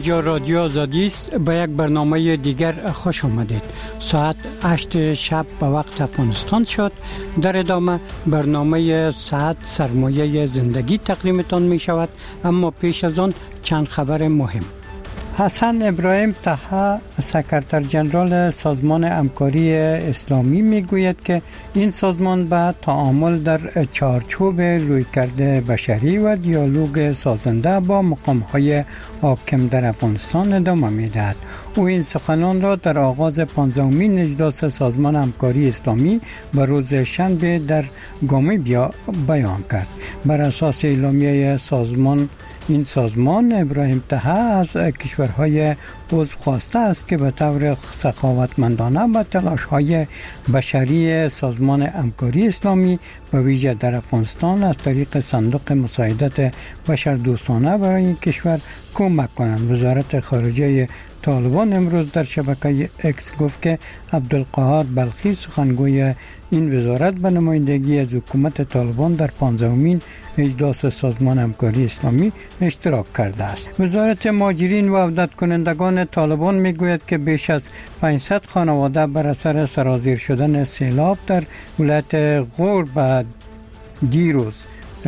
اینجا رادیو آزادی است. با یک برنامه دیگر خوش آمدید. ساعت 8 شب به وقت افغانستان شد. در ادامه برنامه ساعت سرمایه زندگی تقدیمتان می شود، اما پیش از آن چند خبر مهم. حسن ابراهیم طه، سکرتر جنرال سازمان همکاری اسلامی میگوید که این سازمان به تعامل در چارچوب رویکرد بشری و دیالوگ سازنده با مقام‌های حاکم در افغانستان ادامه میدهد. او این سخنان را در آغاز 15مین اجلاس سازمان همکاری اسلامی به روز شنبه در گامیبیا بیان کرد. بر اساس اعلامیه این سازمان، ابراهیم طه از کشورهای عضو خواسته است که به طور سخاوتمندانه به تلاش‌های بشری سازمان همکاری اسلامی به ویژه در افغانستان از طریق صندوق مساعدت بشردوستانه برای این کشور کمک کنند. وزارت خارجه طالبان امروز در شبکه اکس گفت که عبدالقاهر بلخی، سخنگوی این وزارت، به نمایندگی از حکومت طالبان در 15مین اجلاس سازمان همکاری اسلامی اشتراک کرده است. وزارت مهاجرین و عودت کنندگان طالبان میگوید که بیش از 500 خانواده بر اثر سرازیر شدن سیلاب در ولایت غور به دیروز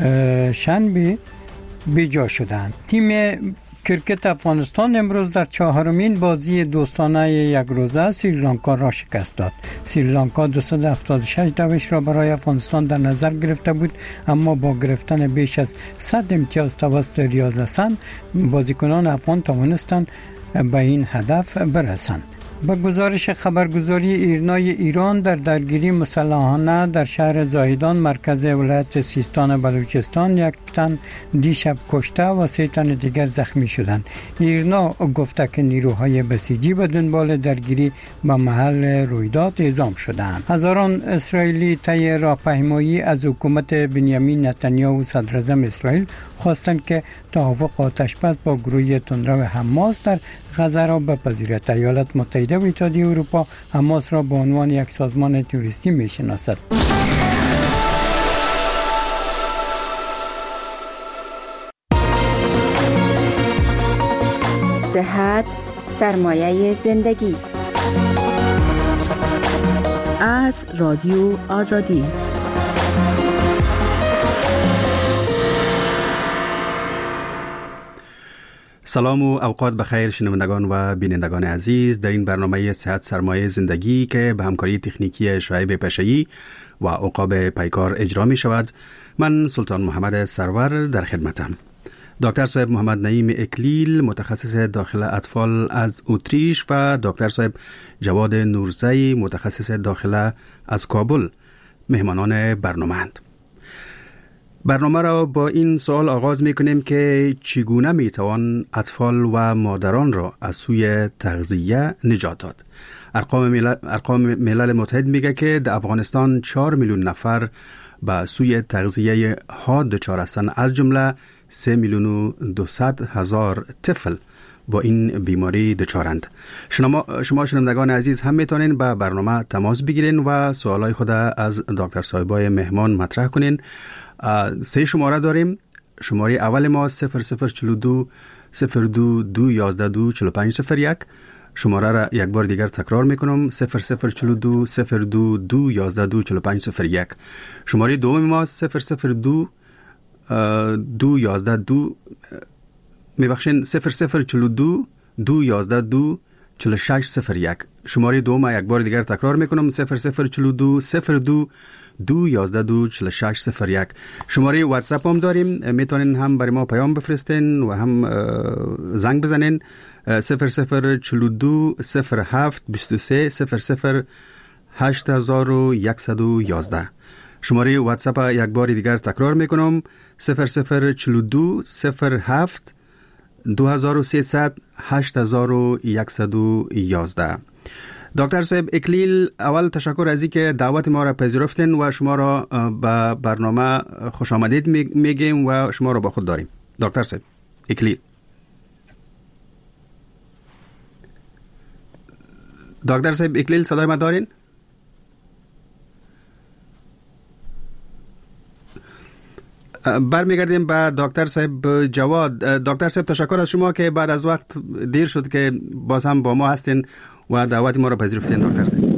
شنبه بیجا شدند. تیم کرکت افغانستان امروز در 4مین بازی دوستانه یک روزه سریلانکا را شکست داد. سریلانکا 276 دوش را برای افغانستان در نظر گرفته بود، اما با گرفتن بیش از 100 امتیاز توسط ریاض حسن، بازیکنان افغان توانستند به این هدف برسند. با گزارش خبرگزاری ایرنای ایران، در درگیری مسلحانه در شهر زاهدان مرکز ولایت سیستان بلوچستان، یک تن دیشب کشته و 3 تن دیگر زخمی شدند. ایرنا گفته که نیروهای بسیجی به دنبال درگیری به محل رویداد اعزام شدند. هزاران اسرائیلی طی راهپیمایی از حکومت بنیامین نتانیاهو صدراعظم اسرائیل خواستند که توافق آتشبس با گروه تندرو حماس در غزه را بپذیرد. ایالات متحده و اتحادیه اروپا حماس را به عنوان یک سازمان تروریستی میشناسد. صحت سرمایه زندگی از رادیو آزادی. سلام و اوقات بخیر شنوندگان و بینندگان عزیز. در این برنامه صحت سرمایه زندگی که به همکاری تکنیکی شعیب پشه‌ای و عقاب پیکار اجرا می شود، من سلطان محمد سرور در خدمتم. دکتر صاحب محمد نعیم اکلیل، متخصص داخل اطفال از اتریش، و دکتر صاحب جواد نورزی، متخصص داخل از کابل مهمانان برنامه‌اند. برنامه را با این سوال آغاز می کنیم که چگونه می توان اطفال و مادران را از سوی تغذیه نجات داد؟ ارقام ملل متحد میگه که در افغانستان 4 میلیون نفر به سوی تغذیه حاد دچار هستند، از جمله 3,200,000 طفل با این بیماری دچارند. شما شنوندگان عزیز هم میتونین با برنامه تماس بگیرین و سوالای خود از دکتر صاحبای مهمان مطرح کنین. 3 شماره داریم. شماره اول ما 0042 02 11 2 4501. شماره را یک بار دیگر تکرار میکنم، 0042 02 11 2 4501. شماره دوم ما 002 2 11 2 میبخشین 0042 2 11 2 4601. شماره دوم یک بار دیگر تکرار میکنم، 0042 02 2 11 2 4601. شماره واتساپ هم داریم، میتونین هم برای ما پیام بفرستین و هم زنگ بزنین، 0042 07 23 00 8111. شماره واتساپ یک بار دیگر تکرار میکنم، 0042 07 2300 8111. دکتر صاحب اکلیل، اول تشکر از اینکه دعوت ما را پذیرفتین و شما را به برنامه خوش آمدید میگیم و شما را با خود داریم. دکتر صاحب اکلیل. دکتر صاحب اکلیل، صدای ما دارین؟ برمیگردیم به دکتر صاحب جواد. دکتر صاحب تشکر از شما که بعد از وقت دیر شد که باز هم با ما هستین و دعوت ما را پذیرفتین. دکتر صاحب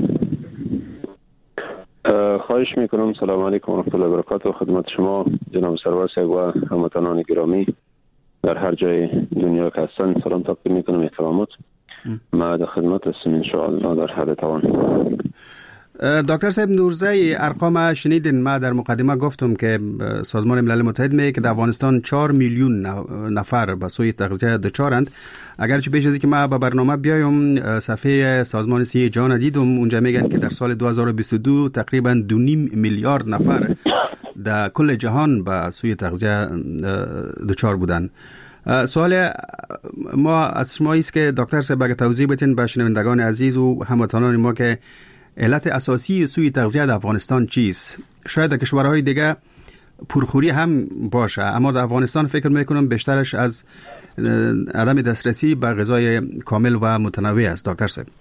خواهش میکنم. سلام علیکم و رحمت الله و برکاته. خدمت شما جناب سرور صاحب و هموطنان گرامی در هر جای دنیا که هستن سلام تقدیم میکنم. احترامات. ما در خدمت هستم ان شاء الله در حد توان. دکتر صاحب نورزی، ارقام شنیدین؟ ما در مقدمه گفتم که سازمان ملل متحد میگه که در افغانستان 4 میلیون نفر به سوی تغذیه دچارند. اگرچه پیش از اینکه ما به برنامه بیایم صفحه سازمان صحت جهان دیدم، اونجا میگن که در سال 2022 تقریبا 2.5 میلیارد نفر در کل جهان به سوی تغذیه دچار بودند. سوال ما از شما است که دکتر صاحب اگه توضیح بدین به شنوندگان عزیز و هموطنان ما که علت اساسی سوی تغذیه در افغانستان چیست؟ شاید در کشورهای دیگه پرخوری هم باشه، اما در افغانستان فکر میکنم بیشترش از عدم دسترسی به غذای کامل و متنوع است. دکتر صاحب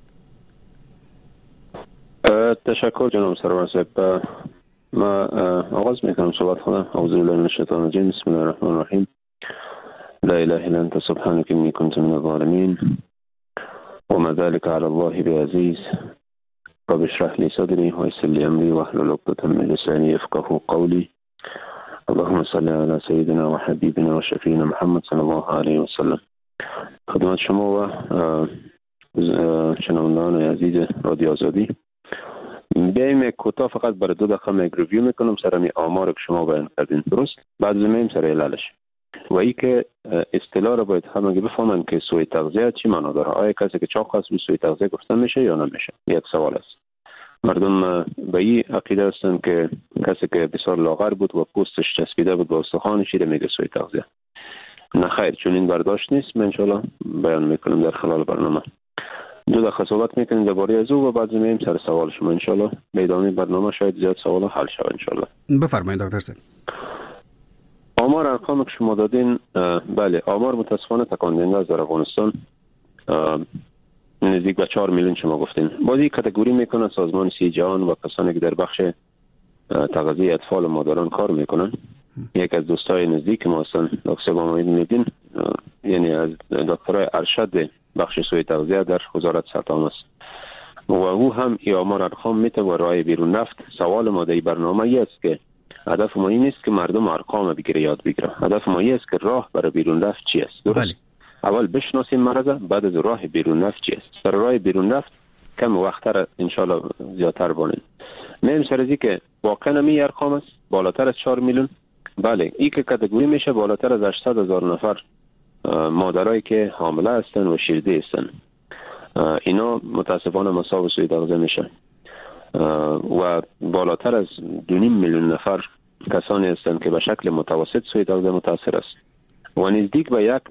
تشکر جناب سرور صاحب. ما آغاز میکنم صحبت خودم. اعوذ بالله من الشیطان الرجیم. بسم الله الرحمن الرحیم. لا اله الا انت سبحانك اني كنت من الظالمين وما ذلك على الله بعزيز. رب اشرح لي صدري ويسر لي امري واحلل عقدة من لساني يفقهوا قولي. اللهم صل على سيدنا وحبيبنا وشفينا محمد صلى الله عليه وسلم. خدمت شما و شنوندگان عزیز رادیو آزادی، بیایم کوتاه فقط برای 2 دقیقه یک ریویو میکنم سر می آمار که شما بیان کردین، درست؟ بعد زمین سر علالش و ای که اصطلاح رو باید همه بفهمن که سوء تغذیه چی معنا داره. آیا کسی که چاق است به سوء تغذیه گفته میشه یا نمیشه؟ یک سوال است. مردم به این عقیده هستند که کسی که بسیار لاغر بود و پوستش چسبیده بود به استخوانش رو میگه سوء تغذیه. نه خیر، چون این برداشت نیست. من ان شاء الله بیان میکنم در خلال برنامه. 2 دقیقه صحبت میکنیم درباره از او و بعد میایم سر سوال شما. ان شاء الله به ادامه برنامه شاید زیاد سوالا حل شود ان شاء الله. بفرمایید دکتر صاحب. آمار ارقام که شما دادین، بله آمار متاسفانه تکان دهنده است. در افغانستان نزدیک به 4 میلیون شما گفتین. بازی کاتگوری میکنه سازمان صحت جهان و کسانی که در بخش تغذیه اطفال و مادران کار میکنن. یک از دوستای نزدیک ما هستن دکتر با میدین، یعنی از دکترای ارشد بخش سوء تغذیه در وزارت سرطان است و او هم ای آمار ارقام میتونه راه بیرون رفت. سوال ما در برنامه است که هدف ما این نیست که مردم ارقام بگیره یاد بگیره. هدف ما است که راه برای بیرون رفت چی است. درست؟ بله. اول بشناسیم مرض، بعد از راه بیرون رفت چی است. در راه بیرون رفت کم وقت‌تر ان شاء الله زیادتر بانیم. میم سرزی که واقعا می ارقام است بالاتر از 4 میلیون. بله، این که کاتگوری میشه بالاتر از 800,000 نفر مادرایی که حامله هستن و شیرده هستن. اینا متاسفانه مصاب سوء تغذیه میشن و بالاتر از 2.5 میلیون نفر کسانی هستند که به شکل متوسط سوء تغذیه متاثر است و نزدیک به 1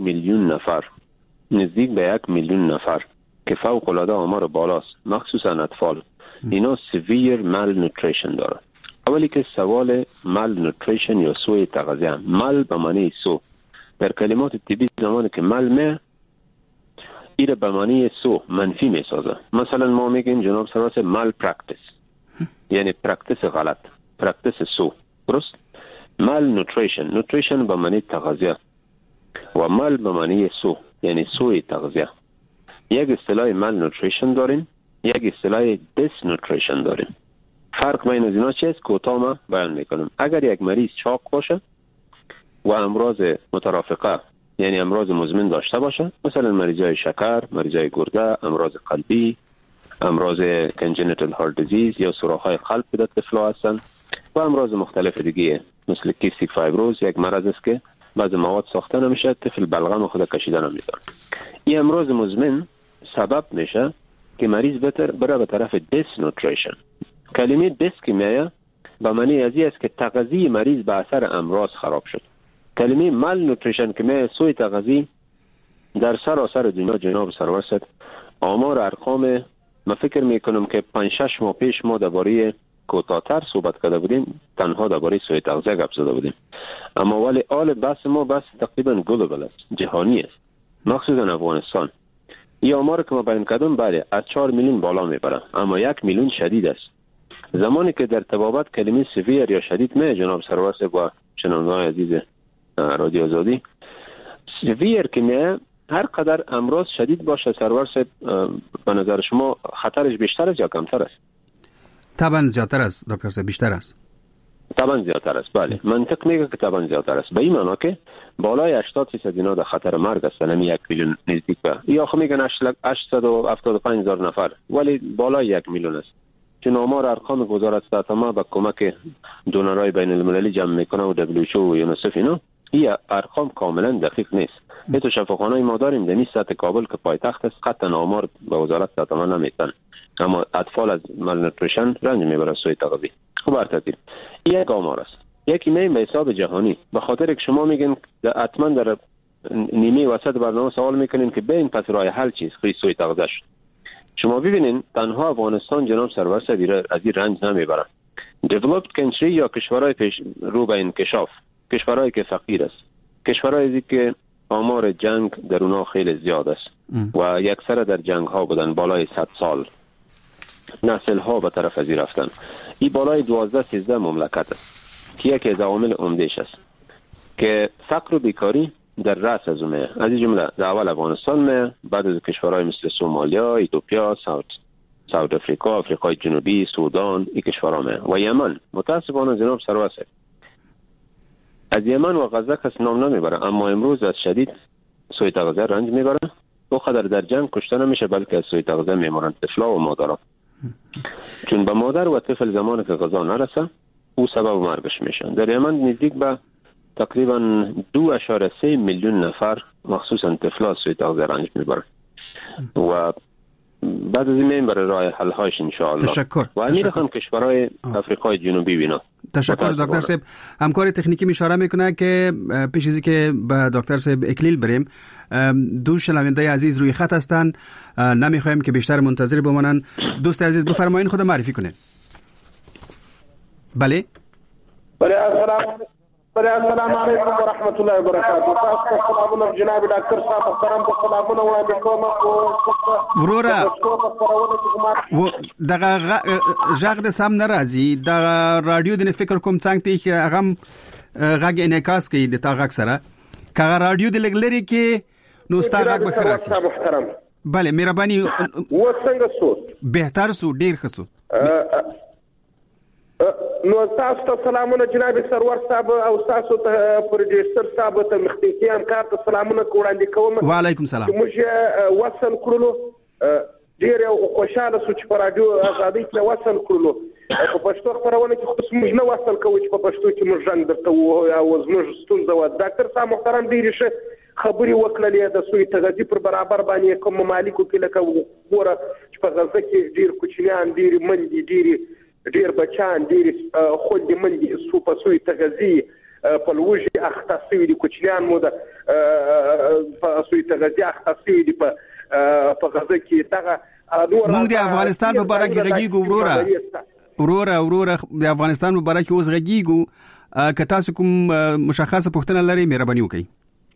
میلیون نفر که فوق العاده آمار بالاست، مخصوصا اطفال، اینا سیویر مال نوتریشن داره. اولی که سوال مال نوتریشن یا سوء تغذیه، مال به معنی سو در کلمات طبی زمانی که مال می ایره به معنی سو منفی می سازه. مثلا ما میگیم جناب سرور مال پرکتیس، یعنی پرکتیس غلط، پرکتیس سو، درست؟ مال نوتریشن به معنی تغذیه و مال به معنی سو، یعنی سوء تغذیه. یک اصطلاح مال نوتریشن داریم، یک اصطلاح دیس نوتریشن داریم. فرق بین از اینا چیست؟ کوتاه ما بیان میکنم. اگر یک مریض چاق باشه و امراض مترافقه یعنی امراض مزمن داشته باشه، مثلا مریضای شکر، مریضای گرده، امراض قلبی، امراض congenital heart disease یا سوراخ‌های قلب در طفلا هستن و امراض مختلف دیگه مثل کیستیک فایبروز، یک مرض است که بعض مواد ساخته نمیشه، طفل بلغم خود کشیده نمیتونه. این امراض مزمن سبب میشه که مریض بره به طرف دیس نوتریشن. کلمه دیس که میایه به معنی ازی است که تغذیه مریض به اثر امراض خراب شد. کلمه مال نوتریشن که میایه سوء تغذیه در سراسر دنیا جناب سرور صاحب آمار ارقام من فکر میکنم که 5-6 ماه پیش ما درباره کوتاه‌تر صحبت کرده بودیم، تنها درباره سوء تغذیه گپ زده بودیم، اما ولی آل بحث ما بحث تقریبا گلوبال است، جهانی است، مخصوصا افغانستان. این آمار که ما بیان کردم بله از 4 میلیون بالا میبره، اما 1 میلیون شدید است. زمانی که در طبابت کلمه سویر یا شدید می جناب سرور صاحب و شنوندگان عزیز رادیو آزادی، سویر که می هر قدر امراض شدید باشه سرور صاحب، به نظر شما خطرش بیشتر است یا کمتر است؟ طبعا زیادتر است دکتر صاحب، بیشتر است. طبعا زیادتر است. بله، منطق میگه که طبعا زیادتر است. به این معنی که بالای 80% اینا در خطر مرگ هستن، 1 میلیون نزدیک به، یا خب میگن 875,000 نفر، ولی بالای 1 میلیون است. چون آمار ارقام وزارت صحت عامه با کمک دونرهای بین المللی جمع میکنه و WHO و یونیسف اینا، این ارقام کاملا دقیق نیست. تو شفاخانه ما داریم در سطح کابل که پایتخت است، قطعا آمار به وزارت صحت عامه نمیتن، اما اطفال از مالنوتریشن رنج میبرن، سوء تغذیه. خب برترتیب یک آمار است. یکی به حساب جهانی، به خاطر که شما میگن حتما در نیمه وسط برنامه سوال میکنین که بین پس راه حل چیست؟ خیلی سوء تغذیه شد. شما ببینین تنها افغانستان جناب سرور صاحب از این رنج نمیبره. developed country یا کشورهای پیش رو به انکشاف، کشورهایی که فقیر است، کشورهایی که آمار جنگ در اونها خیلی زیاد است و یکسر در جنگ ها بودن، بالای 100 سال نسل ها به طرف ازی رفتن. این بالای 12-13 مملکت است که یکی از عوامل عمده‌اش است که فقر و بیکاری در رأس از اونه. از این جمله در اول افغانستان می، بعد از کشورهای مثل سومالیا، ایتوپیا، ساوت افریقا، آفریقای جنوبی، سودان، این کشورها می و یمن. متاسفانه جناب سرور صاحب از یمن و غزه کس نام نمیبره، اما امروز از شدید سوء تغذیه رنج میبره. او قدر در جنگ کشته نمیشه بلکه از سوء تغذیه میمونن طفلا و مادرها، چون به مادر و طفل زمانی که غذا نرسه او سبب مرگش میشن. در یمن نزدیک به تقریبا 2.3 میلیون نفر مخصوصا طفلا سوء تغذیه رنج میبرن و بعد از این میبره برای راه حل هاش ان شاء الله. تشکر. و میرخم کشورهای آفریقای جنوبی بینا. تشکر دکتر صاحب. همکار تکنیکی اشاره میکنه که پیش از اینکه به دکتر صاحب اکلیل بریم، دو شنونده عزیز روی خط هستند، نمیخوایم که بیشتر منتظر بمانن. دوست عزیز بفرمایید خود معرفی کنید. بله السلام علیکم و رحمت الله و برکاته. سلامونه جناب دکتر صاحب، محترم سلامونه وړاندې کوم. وروره دغه غږ د سم نه راځي، د رادیو د فکر کوم څنګه چې هغه غږ انعکاس کوي د تا غږ سره، کغه رادیو د لګلري کې نو ستا غږ به خراسي. محترم بله مهرباني و څنګه سو بهتر سو ډیر ښه سو. نو تاسو ته سلامونه جناب سرور صاحب او تاسو ته پروډوسر صاحب ته مخکې همکار ته سلامونه وړاندې کوم. وعلیکم سلام. موږ وصل کړلو، ډیر خوشاله سو چې په رادیو آزادۍ کې وصل کړلو. په پښتو خبرونه کې خو موږ نه وصل کوو چې په پښتو کې موږ ژوند درته او زموږ ستونزه و. ډاکټر صاحب محترم ډیر ښه خبري وکړلې د سوء تغذیه پر برابر باندې کوم ممالکو کې لکه وګوره چې په غزه کې ډیر کوچنیان، ډیر مندي، ډیر بچان، ډیر خوندې مندي سو په سوء تغذیه په لوږې اخته شوي دي. کوچنیان مو د په سوء تغذیه اخته شوي دي په غزه کې. دغه موږ د افغانستان په باره کې غږیږو وروره د افغانستان په باره کې اوس غږیږو. که تاسو کوم مشخصه پوښتنه لرئ مهرباني وکړئ.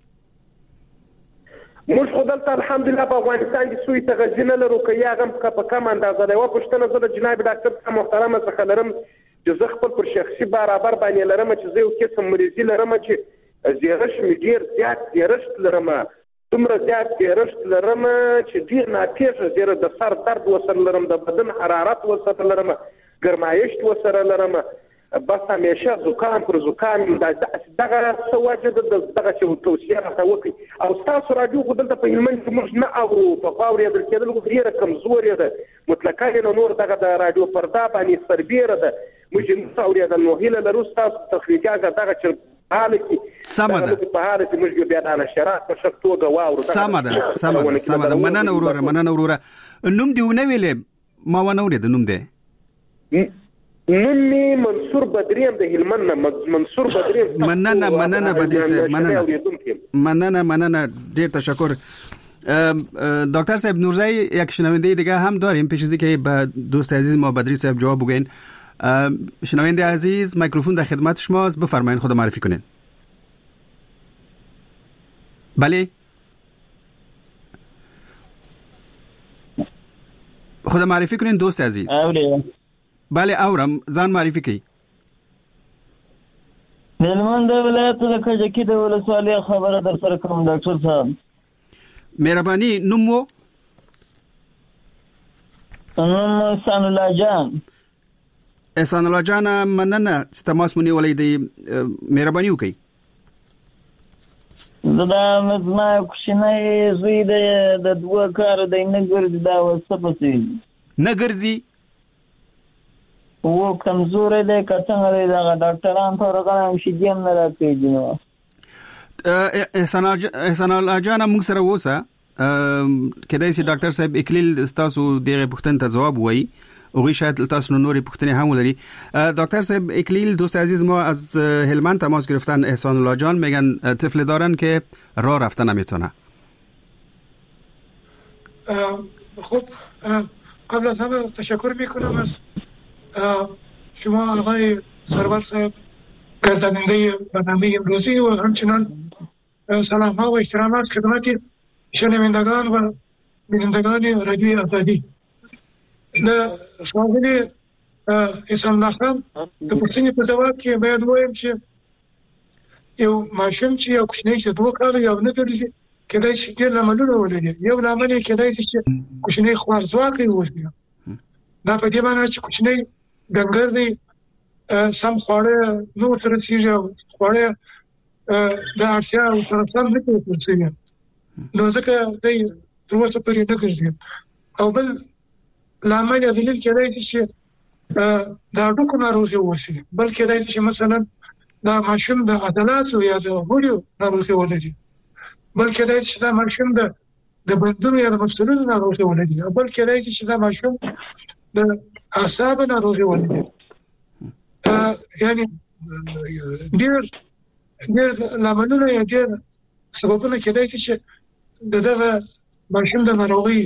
موږ خو دلته الحمدلله په افغانستان کې سوء تغذیه نه لرو، که یا هم په کم اندازه ده. یوه پوښتنه زه د جناب ډاکټر صاحب محترمه څخه لرم چې زه خپل پر شخصي برابر باندې لرم چې زه یو قسم مریضي لرم چې زیرش مې ډېر زیات زیرشت لرم، دومره زیات زیرشت لرم چې ډېر ناپېښه زیره د سر درد ورسره لرم، د بدن حرارت ورسره لرم، ګرمایشت ورسره لرم، بس همیشه زکام پر زکام. دغه څه وجه ده دغه چې توصیه راته وکړي. او ستاسو راډیو خو دلته په هلمند کې موږ نه اورو، په اورېدل کېدل خو ډېره کمزورې ده، مطلقا یې نور دغه د راډیو پرده باندې سربیره ده، موږ یې نه اورېدل. نو هیله لرو ستاسو تخلیقي دغه چې حاله کې سمه ده، په حاله کې موږ بیا د نشرات په ښه توګه واورو. سمه ده. مننه وروره. نوم دې ونه ویلې، ما ونه اورېده نوم دې. نوم می منصور بدریم د هلمند نه. منصور بدریم. مننه بدر صاحب، مننه ډیر تشکر. دکتر صاحب نورزی یک شنونده دیگه هم داریم پیش از اینکه به دوست عزیز ما بدری صاحب جواب بگین. شنونده عزیز میکروفون در خدمت شماست، بفرمایید خود معرفی کنین. بله خود معرفی کنین دوست عزیز. بله اورم، ځان معرفي کړئ. هلمند ولایت د کجکی د ولسوالۍ خبره در سره کوم ډاکټر صاحب. مهرباني، نوم مو؟ نوم احسان الله جان. احسان الله جان، مننه چې تماس مو نیولې دی. مهرباني وکړئ. دا مزما کوشنۍ زوی د دوه کار د نه ګرځي دا وسه پسې نه ګرځي او کمزور دی کڅنګ دی دا ډاکټران ته راغلم شي دیم نه راځي نو. احسان الله جان موږ سره وسه کدی سي ډاکټر صاحب اکلیل تاسو دغه پوښتنه ته جواب وایي او شاید تاسو نورې پوښتنې هم ولري. دکتر صاحب اکلیل دوست عزیز ما از هلمند تماس گرفتن. احسان الله جان میگن طفل دارن که راه رفتن نمیتونه. خب قبل از همه تشکر میکنم از شما آقای سرور صاحب گرداننده برنامه امروزی و همچنان سلام ها و احترامات خدمت شنوندگان و بینندگان رادیوی آزادی. ښاغلي احسان الله خان د پوښتنې په ځواب کې باید ووایم چې یو ماشوم چې یو کوچنی چې 2 کاله یو نه ګرځي کېدای شي ډېر لاملونه ولري. یو لامل یې کېدای شي چې کوچنی خوارځواکی وي. دا په دې معنی چې کوچنی ډنګر دی، سم خواړه نه ورته رسېږي او خواړه د اړتیا سره سم نه کوي نو ځکه دی تر اوسه پورې نه ګرځي. او بل لامل یې دلیل کېدای شي دا ډوکو ناروغي وشي، بلکې دا چې مثلا دا ماشوم د عضلاتو یا د غوړو ناروغي ولري، بلکې دا چې دا ماشوم د بندونو یا د مفصلونو ناروغي ولري، بلکې دا چې دا ماشوم د اعصاب ناروغي ولري. یعنی ډېر لاملونه یا ډېر سببونه کېدای شي چې دغه ماشوم د ناروغي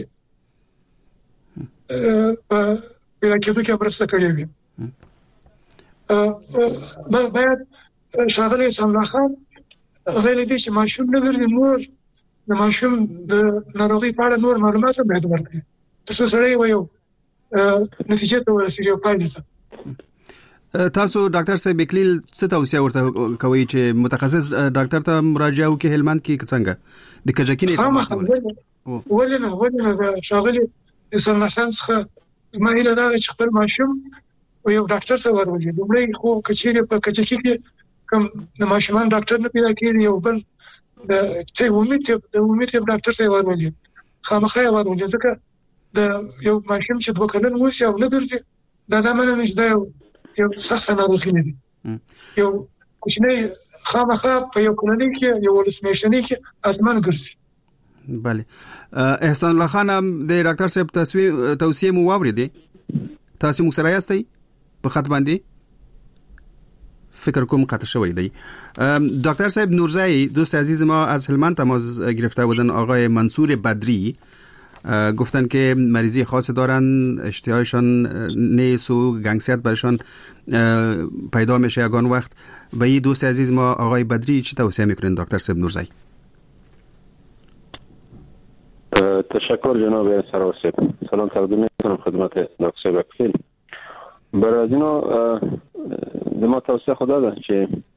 پیدا کېدو کې مرسته کړې وي. باید ښاغلی احسان الله خان غیر دې چې ماشوم نه ګرځي نور د ماشوم د ناروغۍ په اړه نور معلومات هم باید ورکړي تر څو سړی یو نتیجې ته ورسېږي او پایلې ته. تاسو ډاکټر صاحب اکلیل څه توصیه ورته کوي چې متخصص ډاکټر ته مراجعه وکړي هلمند کې څنګه د کجکي نه تماس ولنه ښاغلی احسان الله خان څخه ما هیله ده چې خپل ماشوم یو ډاکټر ته ورولي. لومړی خو کچېرې په کجکي کې کوم د ماشومان ډاکټر نه پیدا کېږي، یو بل د عمومي طب ډاکټر ته ورولي، خامخا یې ورولي، ځکه د یو ماشوم چې 2 کلن وشي او نه ګرځي دا معنی نه چې دا یو سخت ناروغي نه دي. یو کوچنی خامخا په یو کلنۍ کې یو ولسمشنۍ کې ازمن ګرځي. بله احسان الله خان د ډاکټر صاحب توصیه مو واوریدې؟ تاسو مو سره یاستئ په خط باندې؟ فکر کوم قطع شوی دی. دکتر صاحب نورزایی دوست عزیز ما از هلمند تماس گرفته بودن. آقای منصور بدری گفتن که مریضی خاصی دارن، اشتهایشان نیست و گنگسیت برشان پیدا میشه یگان وقت. به این دوست عزیز ما آقای بدری چی توصیه میکنین دکتر صاحب نورزایی؟ تشکر جناب سرور صاحب. سلام تقدیم میکنم خدمت دکتر صاحب اکلیل. برای از اینا ما توصیه خدا ده که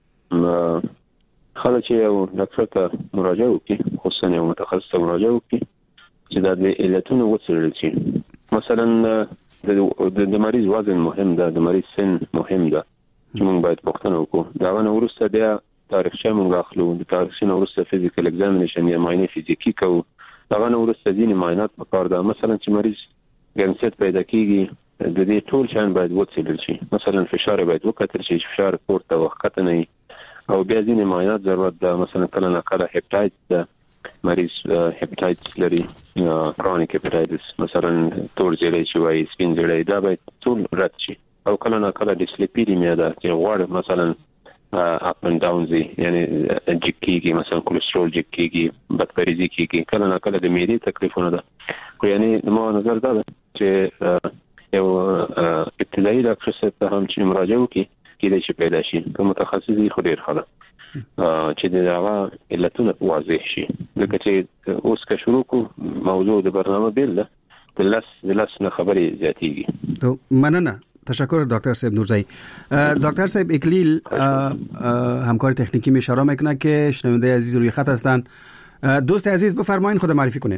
خاله چې یو ډاکټر ته مراجعه وکړي، خصوصا یو متخصص ته مراجعه وکړي چې دا د علتونو وڅېړل شي. مثلا د مریض وزن مهم ده، د مریض سن مهم ده چې موږ باید پوښتنه وکړو. دا غو وروسته بیا تاریخچه موږ اخلو، د تاریخچه وروسته فزیکل ایگزامینیشن یا معاینه فزیکی کوو. دا غو وروسته ځینې معاینات پکار ده. مثلا چې مریض ګنګسیت پیدا کیږي د دې ټول شان باید وڅېړل شي. مثلا فشار باید وکتل شي، فشار پورته وخت نه او بیا ځینې معاینات ضرورت ده. مثلا کله نه کله هپاتایتس ده، مریض هپاتایتس لري، کرونیک هپاتایتس مثلا تور زیړی چې وایي سپین زیړی، دا باید ټول رد شي. او کله نه کله ډیسلیپیډیمیا ده چې غوړ مثلا اپ اند ډاون زی، یعنی جکیږي، مثلا کولېسترول جکیږي، بدپریزي کیږي، کله نه کله د معدې تکلیفونه ده. خو یعنی ما نظر ده چې یو ابتدایي ډاکټر ته هم چې مراجعه وکړي کېدای شي پیدا شي. که متخصص خو ډېر ښه ده چې دغه علتونه واضح شي. ځکه چې اوس که شروع کو موضوع د برنامه بیل ده د لس نه خبرې زیاتېږي. مننه تشکر دکتر صاحب نورزایی. دکتر صاحب اکلیل همکار تکنیکی می اشاره میکنه که شنونده عزیز روی خط هستند. دوست عزیز بفرمایید خود معرفی کنین.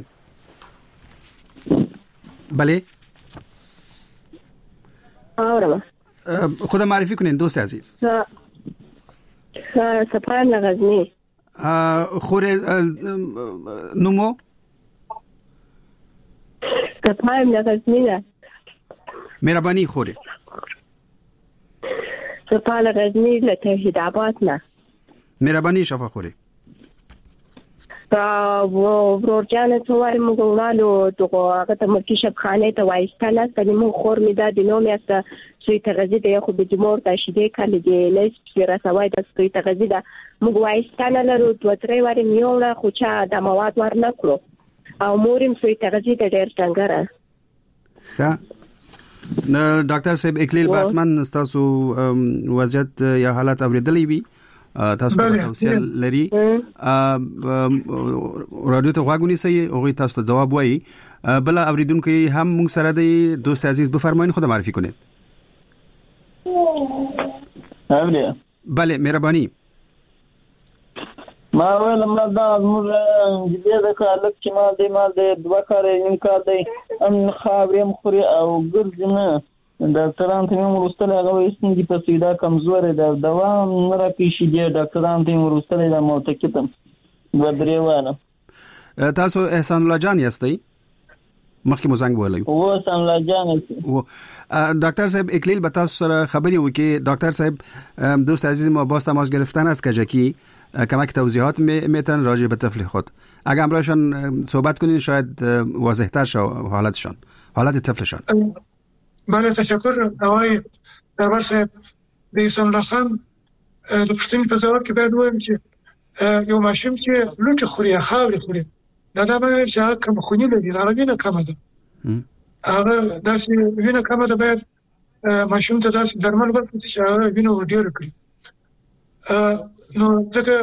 بله خود معرفی کنین دوست عزیز. سپایم لغزنی خوره نمو سپایم لغزنی نه مهربانی خوره سپا لغزنی لتوحید آباد نه مهربانی شفا خوره ورور جان تو وای مګولالو دغه هغه ته ملکی شبخانه ته وایستل است نو خور میدا د نوم است سوی تغذیه د خو د جمهور تشیده کله دی لیس پیرا سوای د سوی تغذیه د موږ وایستل لرو دوه درې واره میوله خو چا د مواد ورنکړو او مورم سوی تغذیه د ډیر څنګه ښه نو ډاکټر صاحب اکلیل باتمن تاسو وضعیت یا حالت اوریدلې وي تاسو ته توصیه لري رادیو ته غوږ ونیسئ او تاسو ته جواب وایي. بل اوریدونکو هم موږ سره دی. دوست عزیز بفرمایئ خود معرفی کنید. بله مهربانی. ما ویل ما دا موږ دې د کالک چې ما دې دوه کار یې کار دی ان خاورم خوري او ګرځنه ډاکټران ته موږ ورستل هغه وایي په سیدا کمزور ده دوا نه را پیشي دي ډاکټران ته موږ ورستل دا موتکتم ودریوانه. تاسو احسان الله جان یاستئ؟ مخکې مو زنګ وهلی و احسان الله جان و دکتر صاحب اکلیل به تاسو سره خبری وکي. دکتر صاحب دوست عزیز ما باز تماس گرفتن از کجکی کمک توضیحات میتن راجع به طفل خود. اگه همراهشان صحبت کنین شاید واضح‌تر شه حالتشان حالت طفلشان. بله تشکر آقای دربار صاحب. د احسان الله خان د پښتنې په ځواب کې باید ووایم چې یو ماشوم چې لوټه خوري خاورې خوري دا باید چې هغه کم خونی لري هغه وینه کمه ده هغه داسې وینه کمه ده باید ماشوم ته داسې درمل ورکړي چې هغه وینه ډېره کړي. نو ځکه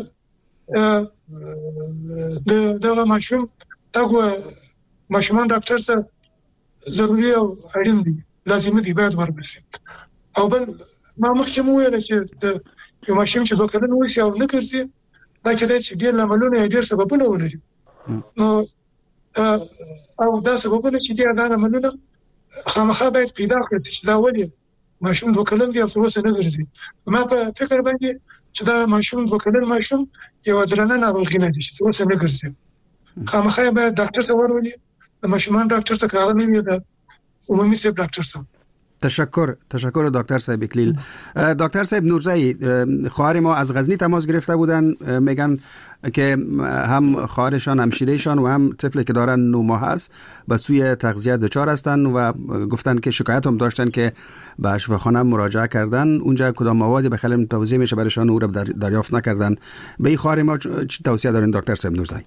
دغه ماشوم دغه ماشومان ډاکټر ته ضروري او اړین دي لازمي دي باید ورپسې. او بل ما مخکې مو ویل چې د یو ماشوم چې دوه کلن وشي او نه ګرځي دا کېدای شي ډېر لاملونه ډېر سببونه ولري. نو او دا سببونه چې دي دا لاملونه خامخا باید پیدا کړي چې دا ولې ماشوم دوه کلن دی او اوس نه ګرځي. ما په فکر باندې چې دا ماشوم دوه کلن ماشوم یو درنه ناروغي نه دي چې اوس نه ګرځي. خامخا باید ډاکټر ته ورولي د ماشومان ډاکټر ته کار نه وي عمومی صاحب ډاکټر صاحب. تشکر دکتر صاحب اکلیل. دکتر صاحب نورزایی خواهر ما از غزنی تماس گرفته بودن میگن که هم خواهرشان همشیرهشان و هم طفلی که دارن 9 ماه است به سوی تغذیه دچار هستن و گفتن که شکایت هم داشتن که به شفاخانه مراجعه کردن اونجا کدام موادی به خلال توضیح میشه برایشان او را دریافت نکردن. به این خواهر ما چه توصیه دارین دکتر صاحب نورزایی؟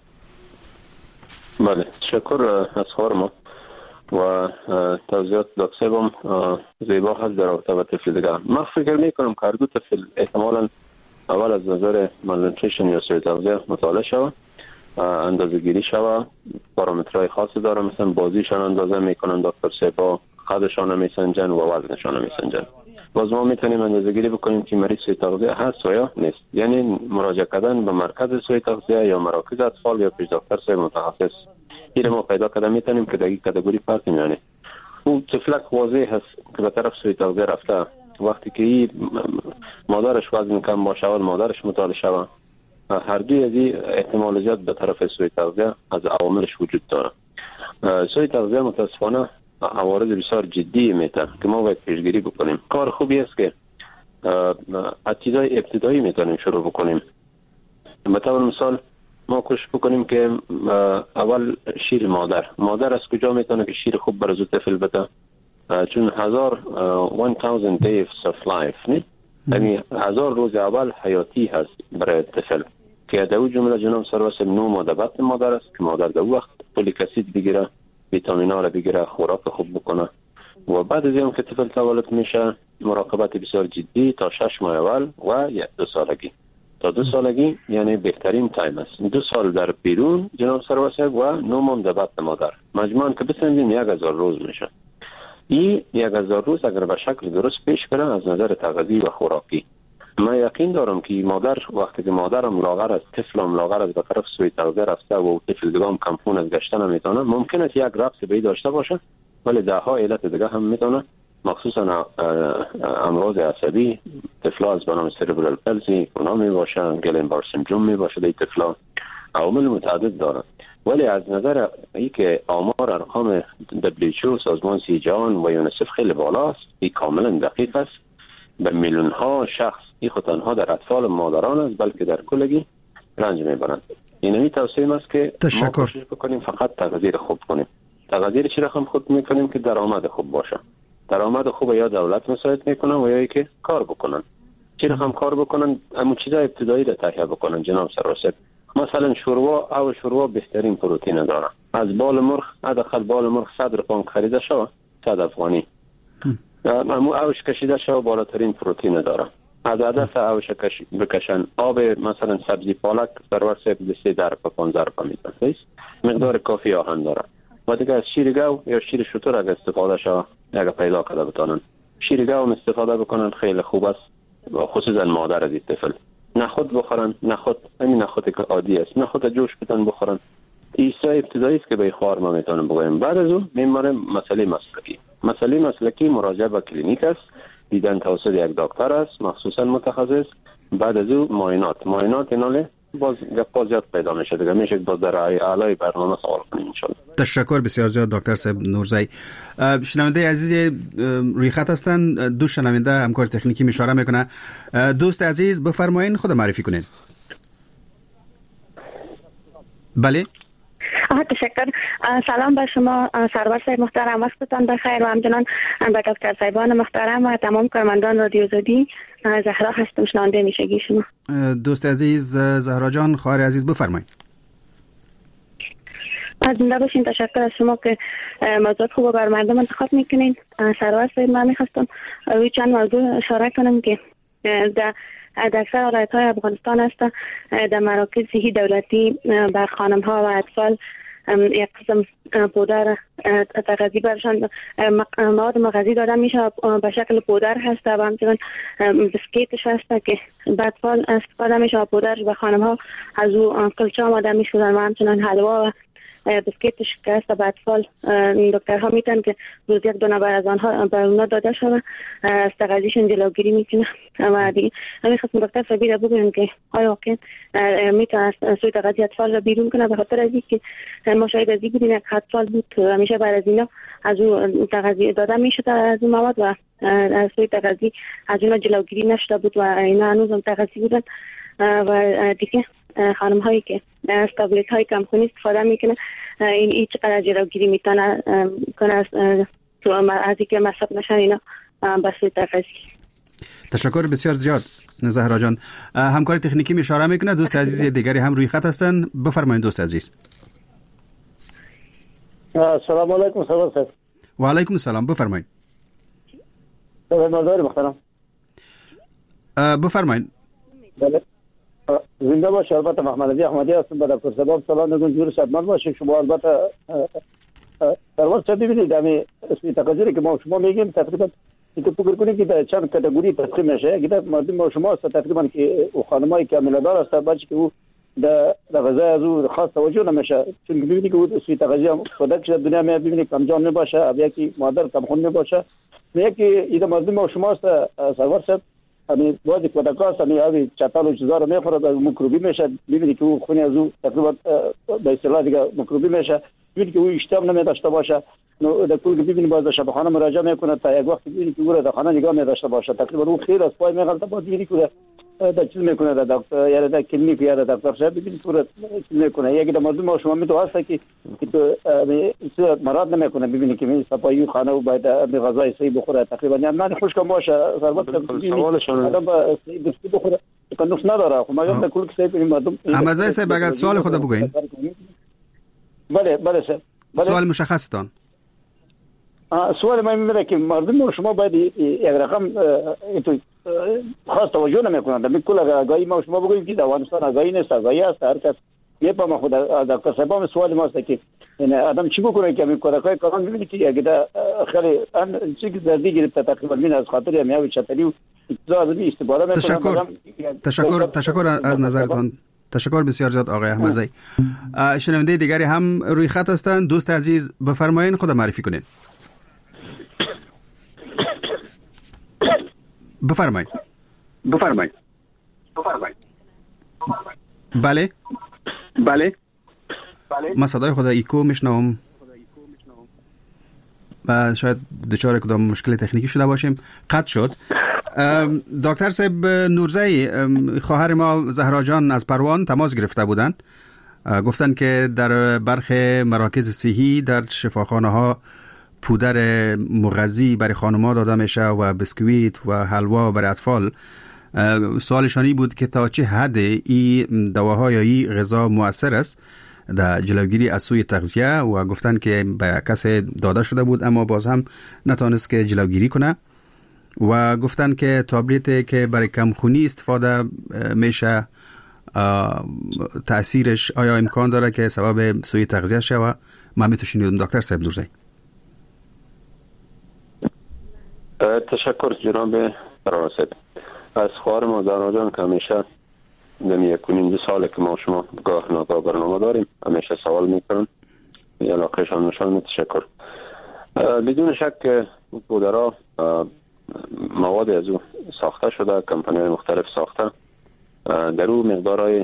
بله تشکر از خواهر ما و توضیحات دکتر هم زیبا هست در رابطه با طفل دیگه. من فکر میکنم که هر دو طفل احتمالاً اول از نظر مالنوتریشن یا سوء تغذیه مطالعه شود، اندازه‌گیری شود، پارامترهای خاصی داره مثلا بازیشان اندازه میکنن دکتر صاحب، قدشان میسنجن و وزنشان میسنجن. باز ما میتونیم اندازه‌گیری بکنیم که مریض سوء تغذیه هست و یا نیست. یعنی مراجعه کردن به مرکز سوء تغذیه یا مراکز اطفال یا پیش دکتر صاحب متخصص این ما پیدا کردن میتونیم که در یک کاتگوری فرق میانه. اون طفلک واضح هست که به طرف سوء تغذیه رفته. وقتی که مادرش وزن کم باشه و مادرش مطالعه شود، هر دوی از این احتمال زیاد به طرف سوء تغذیه از عواملش وجود داره. سوء تغذیه متاسفانه عوارض بسیار جدی میتونه که ما باید پیشگیری بکنیم. کار خوبی است که ابتدایی میتونیم شروع بکنیم. مثلا مثال ما کوشش بکنیم که اول شیر مادر از کجا میتونه که شیر خوب برای طفل بده؟ چون 1000 days of life نه؟ یعنی 1000 روز اول حیاتی هست برای طفل که در اون جمله جناب سروس 9 ماه بعد مادر است که مادر در وقت فولیک اسید بگیره، ویتامینا را بگیره، خوراک خوب بکنه و بعد از اینکه طفل تولد میشه مراقبت بسیار جدی تا 6 ماه اول و 2 سالگی. تا 2 سالگی یعنی بهترین تایم است. 2 سال در بیرون جناب سروس و 9 ماه بعد مادر. مجموعاً که بسنجیم 1000 روز میشه. این 1000 روز اگر به شکل درست پیش بره از نظر تغذیه و خوراکی، من یقین دارم که مادر وقتی که مادرم لاغر از طفلم لاغر از به طرف سوی تغذیه رفته و طفل دیگه هم کمخون از گشتن نمیتونه، ممکن است یک ربط به داشته باشه، ولی ده ها علت دیگه هم میتونه، مخصوصا امراض عصبی، طفلا از بنام سریبرال پلسی اونا می باشه، گلنبار سندروم می باشه، دی طفلا عوامل متعدد داره. ولی از نظر ای که آمار ارقام WHO سازمان صحت جهان و یونیسف خیلی بالاست، این کاملا دقیق است. به میلیون ها شخص این خود تنها در اطفال مادران است بلکه در کلگی رنج میبرند. اینمی توصیه است که ما کوشش بکنیم فقط تغذیه خوب کنیم. تغذیه چی رقم خوب میکنیم که درآمد خوب باشه. درآمد خوب یا دولت مساعد میکنن و یا ای که کار بکنن. چی رقم کار بکنن؟ اما چیزای ابتدایی را تهیه بکنن. جناب سراسر مثلا شوروا بهترین پروتئین داره. از بال مرغ حداقل بال مرغ 100 رقم خریده شو 100 افغانی. اما اوش کشیده شو بالاترین پروتئین داره. از عدس اوش بکشن. آب مثلا سبزی پالک سرور سب 3 درجه 15 روپا میتونه. مقدار کافی آهن داره. و دیگه از شیر گاو یا شیر شتر اگه استفاده شو اگه پیدا کرده بتونن. شیر گاو استفاده بکنن خیلی خوب است. خصوصا مادر از طفل. نخود بخورن، نخود که عادی است، نخود جوش بدن بخورن. ایسای ابتدایی است که به خوار ما میتونم بگویم. بعد از اون میمونه مسئله مسلکی مراجعه به کلینیک است، دیدن توسط یک دکتر است مخصوصا متخصص. بعد از اون معاینات ایناله باز زیاد پیدا میشه دیگه. میشه باز در اعلای برنامه سوال کنیم ان شاء الله. تشکر بسیار زیاد دکتر صاحب نورزی. شنونده عزیز ریخت هستند، دو شنونده همکار تکنیکی اشاره میکنه. دوست عزیز بفرمایید خود معرفی کنین. بله تشکر. سلام به شما سرور صاحب محترم، وقتتان بخیر و همچنان به دکتر صاحبان محترم و تمام کارمندان رادیو آزادی. زهرا هستم، شنونده میشگی شما. دوست عزیز زهرا جان، خواهر عزیز بفرمایید. زنده باشین. تشکر از شما که موضوعات خوب بر مردم انتخاب میکنین. سرور صاحب من میخواستم روی چند موضوع اشاره کنم که در اکثر ولایت‌های افغانستان است در مراکز صحی دولتی بر خانم‌ها و اطفال یک قسم پودر تغذیه برشان مواد مغذی داده میشه، به شکل پودر هست و همچنین بسکیتش هست که به اطفال استفاده میشه. پودرش به خانم‌ها از او کلچه آماده میشه و همچنین حلوا و بسکیتش که هست به اطفال. دکترها میتونن که روز یک دونه بر از آنها به اونا داده شده از تغذیهشون جلوگیری میکنه. و دیگه همین خواستم دکتر صاحبی را بگویم که آیا واقعا میتونه سوی تغذیه اطفال را بیرون کنه، به خاطر از اینکه ما شاید از این بودیم یک اطفال بود همیشه بر از اینا از او تغذیه داده میشد از اون مواد و از سوی تغذیه از اونا جلوگیری نشده بود و اینا هنوز هم تغذیه بودن. و دیگه خانم هایی که از تابلت های کمخونی استفاده میکنه این چقدر جلوگیری میتونه کنه از اینکه مصرف نشن اینا بس تغذیه. تشکر بسیار زیاد زهرا جان. همکار تکنیکی می اشاره میکنه. دوست عزیز دیگری هم روی خط هستن، بفرمایید دوست عزیز. السلام علیکم صاحب. و علیکم السلام، بفرمایید. مردار محترم بفرمایید. بله زنده باش. البته محمد علی احمدی هستم. به دکتر صاحب سلام میگم. جور صحتمند باشید. شما البته سرور صاحب ببینید همین اسمی تغذیه که ما شما میگیم تقریبا اینکه فکر کنید که در چند کاتگوری تقسیم میشه. که مردم ما شما است تقریبا که خانمایی که حامله‌دار هستند بچه که او در غذا از او خاص توجه نمیشه، چون ببینید که او اسمی تغذیه خودش در دنیا می ببینید کم جان نباشه، یکی مادر کم خون نباشه. یکی ایده مردم ما شما است سرور صاحب همین بعضی کودک‌ها همین آبی چتال و چیزا رو میخوره و میکروبی میشه. ببینید که او خونی از او تقریبا به اصطلاح دیگه میکروبی میشه. ببینید که او اشتها نمیداشته باشه. نو در کل ببینید باز شبخانه مراجعه میکنه تا یک وقت ببینید که او را در خانه نگاه میداشته باشه. تقریبا او خیلی از پای میغلطه. باز ببینید که در چیز میکنه در دکتر یا در کلینیک یا در دکتر صاحب ببینید که چیز میکنه. یکی در مردم شما میتواسه که تو مراد نمیکنه. ببینید که صفایی خانه و باید غذای صحیح بخوره. تقریبا من خوشم باشه ضربت آدم با صحیح بخوره که نقص نداره. خب ما یاد کل که صحیح مردم امازای صاحب اگر سوال خود بگوین. بله صاحب. سوال مشخص تان. سوال من میگه که مردم شما باید یک رقم خاص توجه نمیکنند. در کل آگاهی ما شما بگوییم که در افغانستان آگاهی نیست، آگاهی است. هر کس میفهمه. خود دکتر صاحب سوال ماست که یعنی آدم چی بکنه که همین کودکای کاران ببینید که اگه خیلی ان چیزی دردی گرفته تقریبا من از خاطر میوه چتری و اجازه استفاده میکنم. تشکر از نظرتان. تشکر بسیار زیاد آقای احمدزی. شنونده دیگری هم روی خط هستند. دوست عزیز بفرمایید، خود معرفی کنین. بفرمایید. بله. من صدای خود ایکو میشنوم و شاید دچار کدام مشکل تکنیکی شده باشیم. قطع شد. دکتر صاحب نورزی، خواهر ما زهرا جان از پروان تماس گرفته بودند. گفتن که در برخی مراکز صحی در شفاخانه ها پودر مغذی برای خانم‌ها داده میشه و بسکویت و حلوا برای اطفال. سوالشانی بود که تا چه حد این دواها یا این غذا مؤثر است در جلوگیری از سوء تغذیه، و گفتن که به کسی داده شده بود اما باز هم نتونست که جلوگیری کنه، و گفتن که تابلت که برای کمخونی استفاده میشه تأثیرش آیا امکان داره که سبب سوء تغذیه شود؟ من میتونم دکتر صاحب نورزی. تشکر جناب فرانسه. از خواهر ما زهرا جان که همیشه نمی 1.5 ساله که ما شما گاه ناگاه برنامه داریم همیشه سوال میکنن، علاقهشان نشان. تشکر. بدون شک پودرها مواد از او ساخته شده، کمپانی‌های مختلف ساخته، در او مقدارهای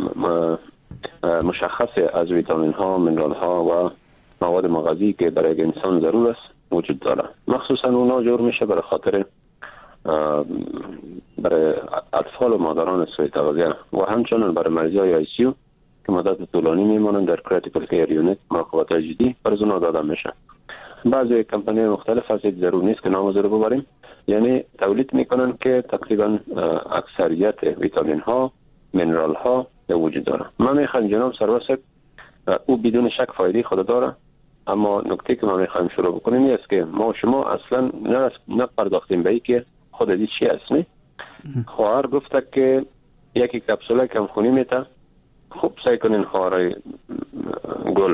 مشخص از ویتامین ها، منرال ها و مواد مغذی که برای انسان ضرور است وجود داره. مخصوصا اونا جور میشه برای خاطر برای اطفال و مادران سوء تغذیه و همچنین برای مریضای آیسیو که مدت طولانی میمونن در کریتیکال کیر یونیت مراقبت جدی برای اونا داده میشه. بعضی کمپانی مختلف هست، ضرور نیست که نامش رو ببریم، یعنی تولید میکنن که تقریبا اکثریت ویتامین ها، منرال ها وجود داره. من میخوام جناب سروسک او بدون شک فایده خود داره، اما نکته که ما میخوایم شروع بکنیم این است که ما شما اصلا نپرداختیم به این که خود از چی است. نه خواهر گفته که یکی کپسوله کمخونی میته. خوب سعی کنین خواهرای گل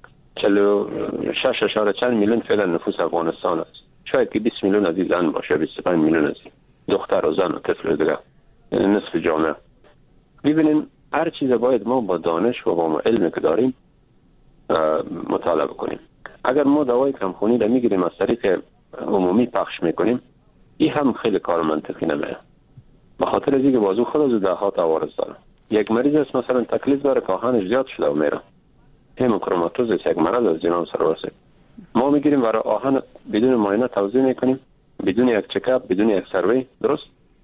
46.4 میلیون فعلا نفوس افغانستان است. شاید که 20 میلیون از زن باشه، 25 میلیون از دختر و زن و طفل دیگه، یعنی نصف جامعه. ببینین هر چیز باید ما با دانش و با علمی که داریم مطالعه کنیم. اگر ما دوای کمخونی را میگیریم از طریق عمومی پخش میکنیم، این هم خیلی کار منطقی نمیه، به خاطر از اینکه بازو خود از دهات عوارض داره. یک مریض است مثلا تکلیف داره که آهنش زیاد شده و میره، هموکروماتوز است، یک مرض از جناب سروسه. ما میگیریم برای آهن بدون معاینه توزیع میکنیم، بدون یک چکاپ، بدون یک سروی. درست؟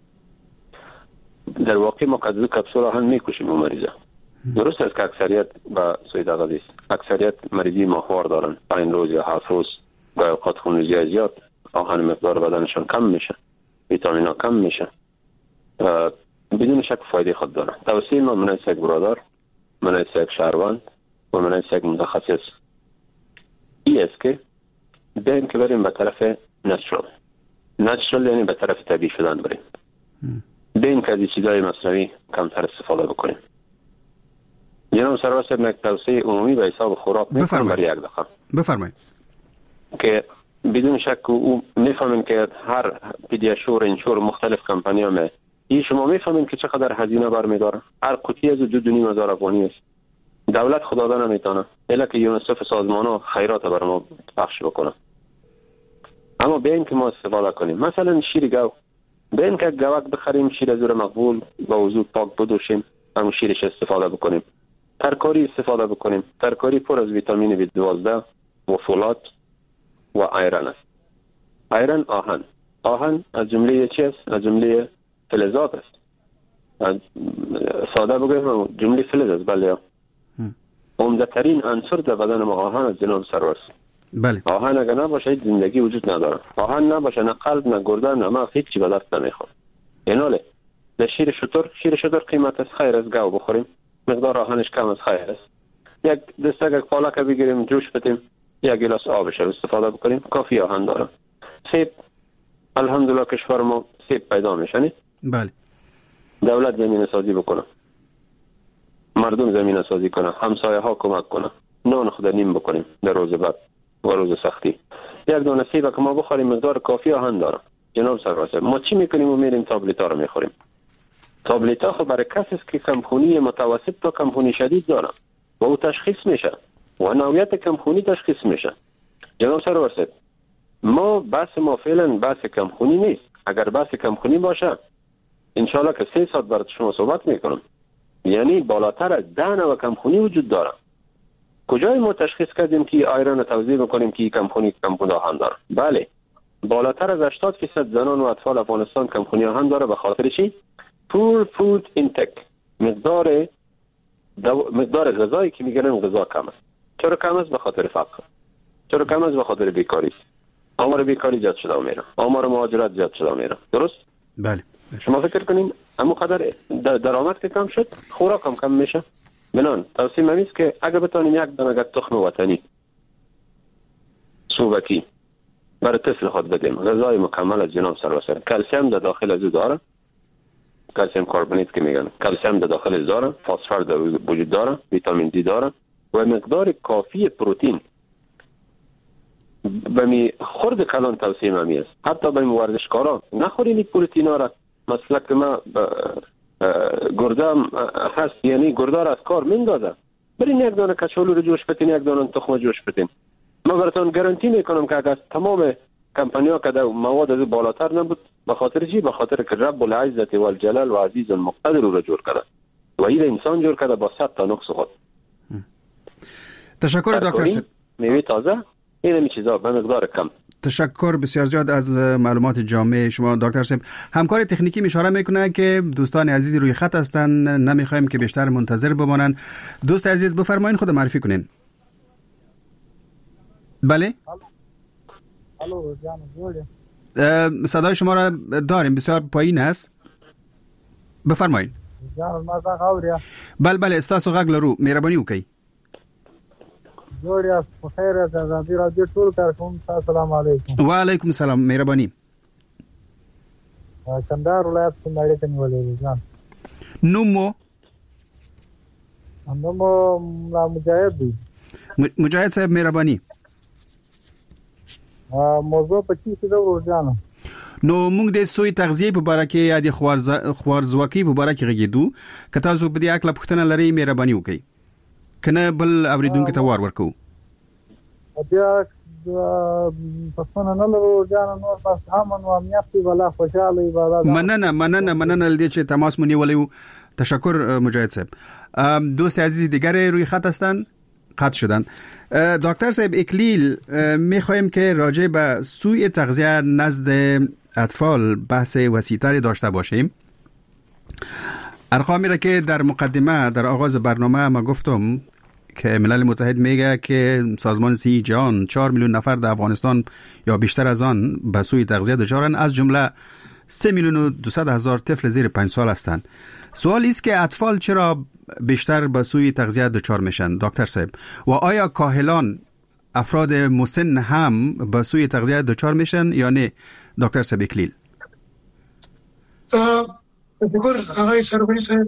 در واقع ما کدو کپسول آهن میکشیم اون مریضه. درست است که اکثریت با سوء تغذیه است. اکثریت مریضی ماهوار دارن، 5 روز یا 7 روز گاهی اوقات خونریزی زیاد، آهن مقدار بدنشان کم میشه، ویتامین ها کم میشه. بدون شک فایده خود داره. توصیه ما من یک برادر، من یک شهروند و من یک متخصص این است که بیایم که بریم به طرف نچرال یعنی به طرف طبیعی شدن بریم. بیایم که از چیزهای مصنوعی کمتر استفاده بکنیم. جناب سروس یک توصیه عمومی به حساب خوراک میکنم برای یک دقیقه. بفرمایید. که بدون شک او میفهمیم که هر پیدیاشور انشور مختلف کمپانی همه این شما میفهمیم که چقدر هزینه برمیداره. هر قطعه از 2,500 افغانی است. دولت خدا داره نمیتونه، الا که یونیسف سازمان ها خیرات برای ما پخش بکنه. اما بیاین که ما استفاده کنیم. مثلا شیر گاو، بیاین که گاوک بخریم، شیر از رو مقبول با وضو پاک بدوشیم، همون شیرش استفاده بکنیم. ترکاری استفاده بکنیم. ترکاری پر از ویتامین B12 و فولات و ایران است. ایران آهن از جمله چی است؟ از جمله فلزات است. ساده بگویم جمله فلز است. بله، عمده ترین عنصر در بدن ما آهن از جناب سرور. بله. آهن اگر نباشه زندگی وجود نداره. آهن نباشه نه قلب نه گردن نه مغز هیچ چی به دست نمیخوره. ایناله در شیر شتر قیمت است، خیر از گاو بخوریم، مقدار آهنش کم از خیر است. یک دستک پالک بگیریم، جوش بدیم، یک گلاس آبش استفاده بکنیم، کافی آهن داره. سیب الحمدلله کشور ما سیب پیدا میشنه. بله. دولت زمینه سازی بکنه، مردم زمینه سازی کنه، همسایه ها کمک کنه. نان خود نیم بکنیم در روز بعد و روز سختی. یک دانه سیب که ما بخوریم مقدار کافی آهن داره. جناب سرور، ما چی میکنیم و میریم تابلت ها رو میخوریم. تابلت ها خب برای کسی است که کمخونی متوسط تا کمخونی شدید داره و او تشخیص میشه و نوعیت کمخونی تشخیص میشه. جناب سرور، ما فعلا بحث کمخونی نیست. اگر بحث کمخونی باشه انشالله که 3 ساعت برای شما صحبت میکنم. یعنی بالاتر از 10 نوع کمخونی وجود داره. کجای ما تشخیص کردیم که آیرن توضیح میکنیم که کمخونی آهن داره؟ بله، بالاتر از 80% زنان و اطفال افغانستان کمخونی آهن داره. به خاطر چی؟ پور فود اینتک، مقدار غذایی که میگن غذا کم است. چرا کم است؟ به خاطر فقر. چرا کم است؟ به خاطر بیکاری. آمار بیکاری زیاد شده میره، آمار مهاجرت زیاد شده میره. درست؟ بله. شما فکر کنین اما قدر درآمد که کم شد، خوراک هم کم میشه. بنان توصیه من است که اگر بتونیم یک دانه تخم وطنی صوبکی برای طفل خود بدیم، غذای مکمل از جناب سراسر، کلسیم در داخل از داره، کلسیم کربونیت که میگن، کلسیم در داخل از داره، فسفر در وجود داره، ویتامین دی داره و مقدار کافی پروتئین. بمی خورد کلان توصیه من است. حتی به ورزشکارا نخورین این پروتئینا را. مثلا که ما گردم هست، یعنی گردار از کار میندازه، برین یک دانه کچالو رو جوش بتین، یک دانه تخم جوش بتین. ما براتون گارانتی میکنم که اگر تمام کمپانی‌ها که مواد از بالاتر نبود، به خاطر چی؟ به خاطر که رب العزت و الجلال و عزیز المقتدر رو جور کرده و این انسان جور کرده با 100 تا نقص خود. تشکر دکتر صاحب. میوه تازه، این چیزا به مقدار کم. تشکر بسیار زیاد از معلومات جامع شما دکتر صاحب. همکار تکنیکی اشاره میکنه که دوستان عزیزی روی خط هستن، نمیخوایم که بیشتر منتظر بمانن. دوست عزیز بفرمایید، خود معرفی کنین. بله. الو جان، صدای شما را داریم، بسیار پایین است. بفرمایید. جان ما زغاوریا. بله استاسو غږ لرو، مهرباني وکړئ. جوړیا په خیر از ازادي راډیو ټول کارکون. السلام علیکم. وعلیکم السلام، مهرباني. کندهار ولایت څخه اړیکه نیولې ځان. نومو لا مجاهد دی. مجاهد صاحب مهرباني. موضوع په کې څه ډول ورځانه نو موږ د سوی تغذیه په اړه کې یا د خوارزواکي په اړه کې غږیدو. که تاسو په دې اړه پوښتنه لرئ مهرباني وکړئ، کنه بل اوریدونکو ته وار ورکو. بیا پښتون نه لرو ځان نور بس امن و امنیت ولا خوشاله عبادت. مننه لدی چې تماس مونږ ولیو. تشکر مجاهد صاحب. دوست عزیز دیگر روی خط هستن، قطع شدن. دکتر صاحب اکلیل، میخوایم که راجع به سوء تغذیه نزد اطفال بحث وسیع‌تری داشته باشیم. ارقامی را که در مقدمه در آغاز برنامه ما گفتم که ملل متحد میگه که سازمان صحی جهان 4 میلیون نفر در افغانستان یا بیشتر از آن به سوء تغذیه دچارن، از جمله 3,200,000 طفل زیر 5 سال هستند. سوال است که اطفال چرا بیشتر به سوء تغذیه دچار میشن دکتر صاحب؟ و آیا کاهلان، افراد مسن هم به سوء تغذیه دچار میشن یا نه دکتر صاحب اکلیل؟ بگور آقای سربانی صاحب،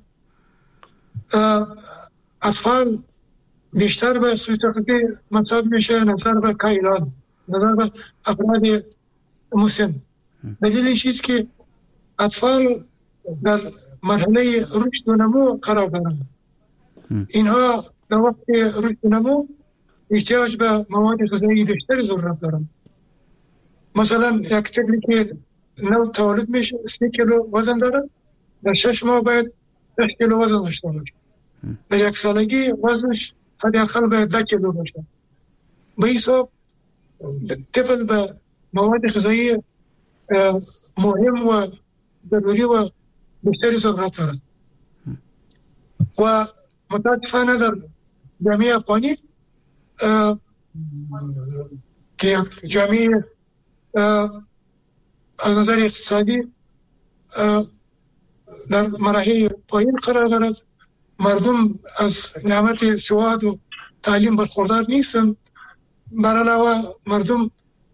اطفال بیشتر به سوء تغذیه مطلب میشه نظر به کاهلان، نظر به افراد مسن. دلیلش چیست که اطفال در مرحله رشد و نمو قرار دارند. اینها در وقت رشد و نمو احتیاج به مواد غذایی بیشتری ضرورت دارند. مثلا یک طفلی که نو تولد میشه 3 کیلو وزن داره، در 6 ماه باید 10 کیلو وزن داشته باشه. در 1 سالگی وزنش حداقل باید 10 کیلو باشه. به این حساب طفل به مواد غذایی مهم و ضروری و بیشتری ضرورت دارد. و متاسفانه در جامعه افغانی که جامعه از نظر اقتصادی در مراحل پایین قرار دارد، مردم از نعمت سواد و تعلیم برخوردار نیستند. بر علاوه مردم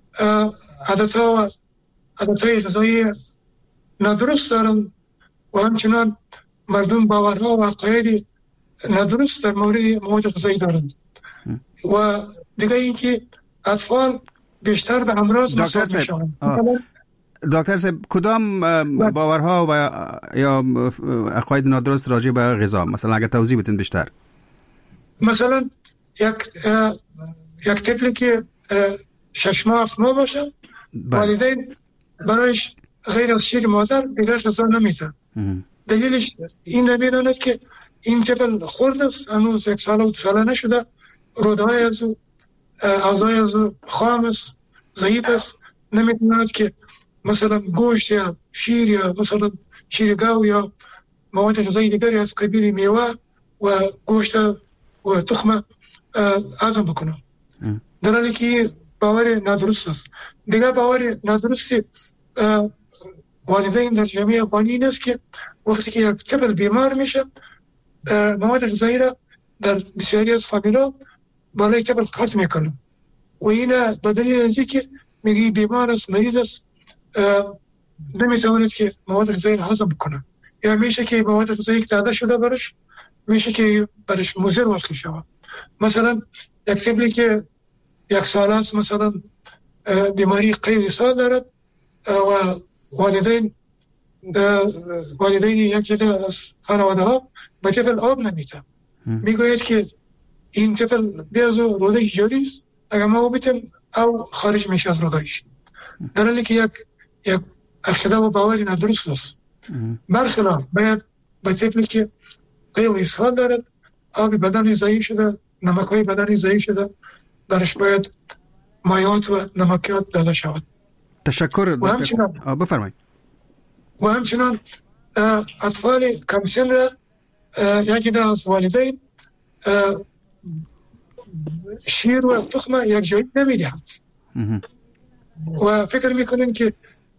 عادتهای غذایی نادرست دارند و همچنان مردم باورها و عقاید نادرست در مورد مواد غذایی دارند. و دیگه اینکه اطفال بیشتر به امراض مصاب میشن. دکتر صاحب کدام باورها و یا عقاید نادرست راجع به غذا مثلا اگر توضیح بدین بیشتر؟ مثلا یک طفلی که 6 ماه 7 ماه باشه والدین برایش غیر از شیر مادر دیگر غذا نمیدن. دلیلش این نمیداند که این طفل خرد است، هنوز 1 سال و 2 ساله نشده، رودهای از اعضای از خام است، ضعیف است، نمیتواند که مثلا گوشت یا شیر یا مثلا شیر گاو یا مواد غذایی دیگری از قبیل میوه و گوشت و تخم هضم بکنه. در حالی که باور نادرست است. دیگه باور نادرستی والدین در جامعه افغانی این است که وقتی که یک طفل بیمار میشه مواد غذایی را در بسیاری از فامیلا بالای طفل قطع میکنه و این به دلیل اینکه که میگی بیمار است، مریض است، نمیتواند که مواد غذایی را هضم بکنه یا میشه که مواد غذایی که داده شده برش میشه که برش مضر واقع شود. مثلا یک طفلی که 1 سال است مثلا بیماری قید سال دارد و والدین یک جده از خانواده ها به طفل آب نمیتن، میگوید که این طفل بیاز روده جاری است، اگر ما آب بیتیم او خارج میشه از رودهش، در حالی که یک عقیده و باوری نادرست است. برخلاف باید به طفلی که قید اسهال دارد، آب بدن ضعیف شده، نمک‌های بدن ضعیف شده، درش باید مایعات و نمکیات داده شود. تشکر. بفرمایید. و همچنان اطفال کم سن را یکی از والدین شیر و تخم یک جایی نمیدهند و فکر میکنن که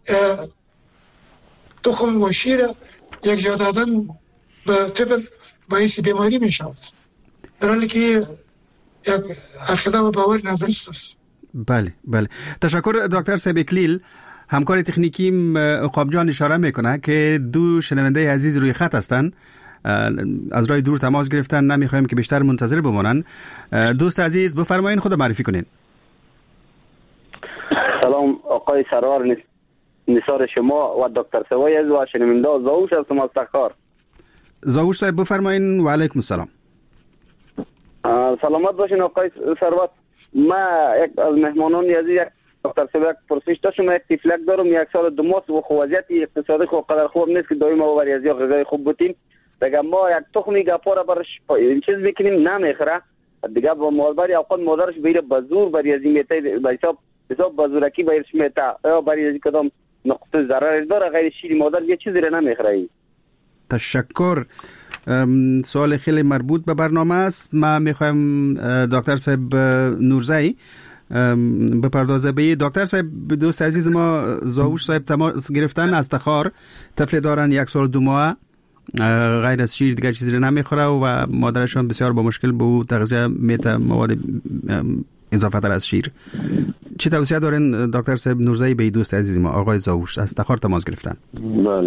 تخم و شیر یک جا دادن به طفل باعث بیماری میشود، در حالی که یک عقیده و باور نادرست است. بله. تشکر دکتر صاحب اکلیل. همکار تکنیکیم عقاب جان اشاره میکنه که 2 شنونده عزیز روی خط هستن، از راه دور تماس گرفتن، نمیخوایم که بیشتر منتظر بمانن. دوست عزیز بفرمایین، خود معرفی کنین. سلام آقای سرور نثار شما و دکتر سوای عزیز و شنونده زاوش هستم از تخار. زاوش صاحب بفرمایین. و علیکم السلام. سلامت باشین آقای ثروت. ما یک از مهمانان عزیز دکتر سوای پرسش داشتم، یک تیفلک دارم 1 سال 2 ماه و وضعیت اقتصادی خود قدر خوب نیست که دائما و ریاضی غذای خوب بودیم. دیگه ما یک تخمی گپا برش این چیز میکنیم نمیخره، دیگه با مادر اوقات مادرش بیره بزور بریازی میته، به حساب بزورکی بیرش میته یا بریازی کدام نقطه ضرر داره، غیر شیر مادر یه چیزی رو نمیخره. تشکر. سوال خیلی مربوط به برنامه است. ما میخوایم دکتر صاحب نورزایی بپردازه به دکتر صاحب. دوست عزیز ما زاوش صاحب تماس گرفتن از تخار، طفل دارن 1 سال 2 ماه، غیر از شیر دیگر چیزی نمیخوره و مادرشون بسیار با مشکل به او تغذیه میته مواد اضافه تر از شیر. چی توصیه دارین دکتر صاحب نورزایی به دوست عزیز ما آقای زاوش از تخار تماس گرفتن؟ بله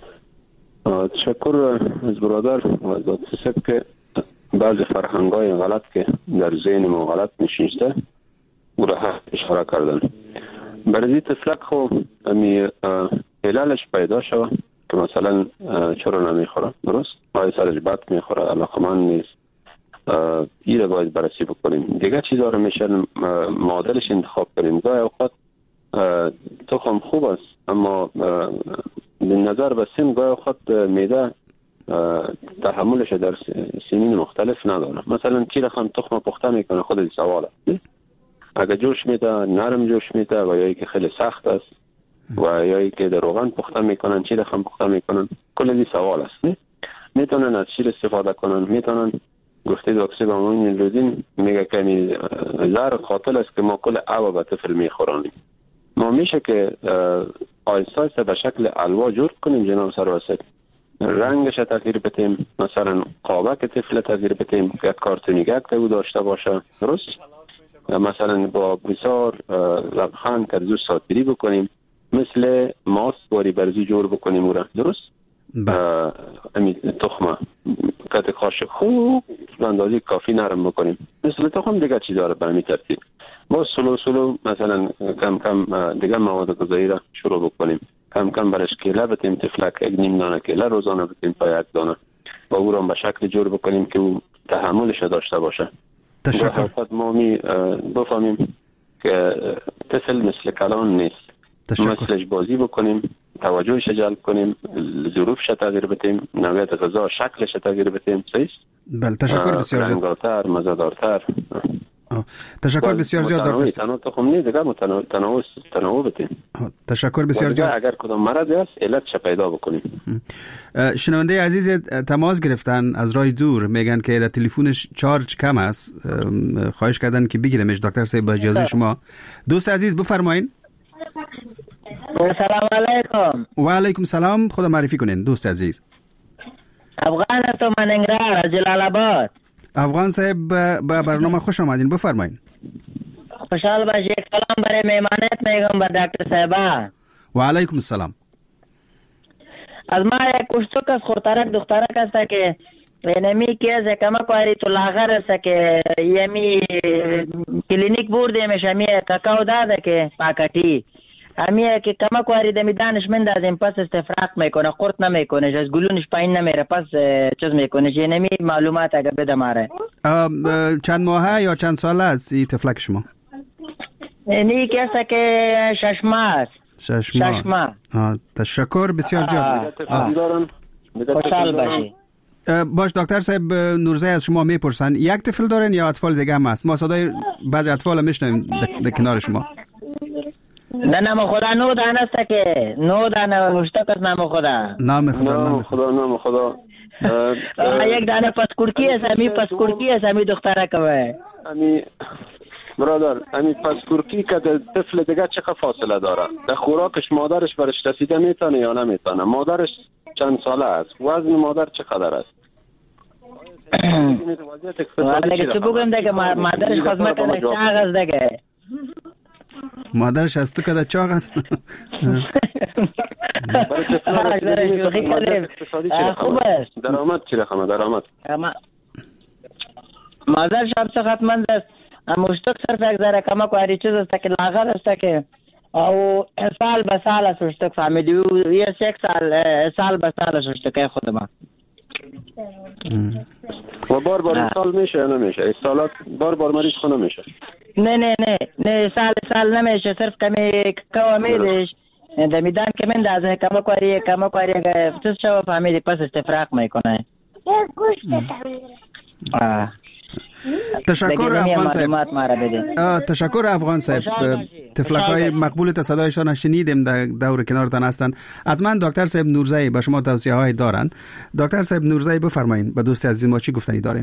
تشکر از برادر و از صاحب که بعضی فرهنگ‌های غلط که در ذهن ما غلط نشسته او را اشاره کردن. برای طفلک خب علالش پیدا شود که مثلا چرا نمیخوره، درست؟ آیا سرش بد میخوره، علاقمند نیست، این را باید بررسی بکنیم. دیگه چیزا رو میشه معادلش انتخاب کنیم. گاهی اوقات تخم خوب است اما به نظر به سن گاهی اوقات میده تحملش در سنین مختلف نداره. مثلا چی رقم تخم پخته میکنه خود سوال است، اگر جوش میده نرم جوش میده و یا که خیلی سخت است و یا که در روغن پخته میکنن چی رقم پخته میکنن، کل این سوال است. میتونن از شیر استفاده کنن، میتونن گفته دکتر بامون روزین میگه که زهر قاتل است که ما کل آب به طفل میخورانیم. ما میشه که آیسته آیسته به شکل الوا جور کنیم جناب سروسد، رنگش تغییر بدیم، مثلا قابک طفل تغییر بدیم که کارتونیگک که او داشته باشه، درست؟ مثلا با بسیار لبخند که زود ساتیری بکنیم، مثل ماست باری برزی جور بکنیم او را، درست؟ تخمه کت قاشق خوب اندازی کافی نرم بکنیم، مثل تخم دیگه چی داره به همین ترتیب. ما سلو مثلا کم دیگه مواد غذایی را شروع بکنیم، کم برش کیله بتیم، تفلک 1.5 دانه کیله روزانه بتیم تا 1 دانه و او را به شکل جور بکنیم که او تحملش داشته باشه. تشکر. ما بفهمیم که طفل مثل کلان نیست. مثلش بازی بکنیم، توجهش جلب کنیم، ظروفش تغییر بدیم، نوعیت غذا شکلش تغییر بدیم. صحیح؟ بله تشکر بسیار زیاد. رنگارتر، مزه‌دارتر. تشکر بسیار زیاد دکتر. تنوع تخم نه دیگه تنوع بدیم. تشکر بسیار زیاد. اگر کدام مرضی است علتش پیدا بکنیم. شنونده عزیز تماس گرفتن از راه دور، میگن که در تلفنش چارج کم است، خواهش کردن که بگیرمش دکتر صاحب با اجازه شما. دوست عزیز بفرمایید. سلام علیکم. و علیکم سلام. خدا معرفی کنین دوست عزیز. افغان هستم، من انگرار از جلال آباد. افغان صاحب به برنامه خوش آمدین، بفرمایید. خوشحال باشی. سلام برای مهمانت میگم به دکتر صاحبا. و علیکم السلام. از ما یک کشتوک از خورترک دخترک است که نمی که کمک واری تو لاغر است که یمی کلینیک بردیمش، همی کاکاو داده که پاکتی همیه که کمک واری دمی دانشمند دادیم، پس استفراغ میکنه، قرط نمیکنه، از گلونش پایین نمیره، پس چیز میکنه. چه نمی معلومات اگر بده ماره. چند ماهه یا چند ساله است این تفلک شما؟ نی کسا که 6 ماه است. 6 ماه. تشکر بسیار زیاد. خوشحال باشی. باش دکتر صاحب، نورزی از شما میپرسن یک طفل دارن یا اطفال دیگه هم هست؟ ما صدای بعضی اطفال میشنویم در کنار شما. نه نام خدا 9 دانه است که 9 دانه مشتاق است. نام خدا نام خدا یک دانه پاسکورکی است. همی پاسکورکی است. همی دختره که همی برادر همی پاسکورکی که طفل دیگه چقدر فاصله داره؟ در خوراکش مادرش برش رسیده میتونه یا نمیتونه؟ مادرش چند ساله است؟ وزن مادر چقدر است؟ ولی چه بگم دیگه مادرش خواست کنه چاق است دیگه. مادرش از تو کده چاق است. خوب است. درآمد چی رقمه؟ درآمد مادرش هم صحتمند است. مشتاق صرف یک ذره کمک واری چیز است که لاغر است که او سال به سال است. مشتاق فهمیدی یه 1 سال به سال است مشتاق خود ما. و بار سال میشه یا نمیشه؟ سالات بار مریض خونه میشه؟ نه سال نمیشه. صرف کمی کوامیدش دمیدان که من دازه کمک واری چیز شو فهمیدی پس استفراغ میکنه. تشکر افغان صاحب. تشکر افغان صاحب. تفلک های مقبول صدایشان شنیدیم در دور کنارتان هستند. حتما دکتر صاحب نورزی به شما توصیه های دارن. دکتر صاحب نورزی بفرمایید به دوست عزیز ما چی گفتنی دارین؟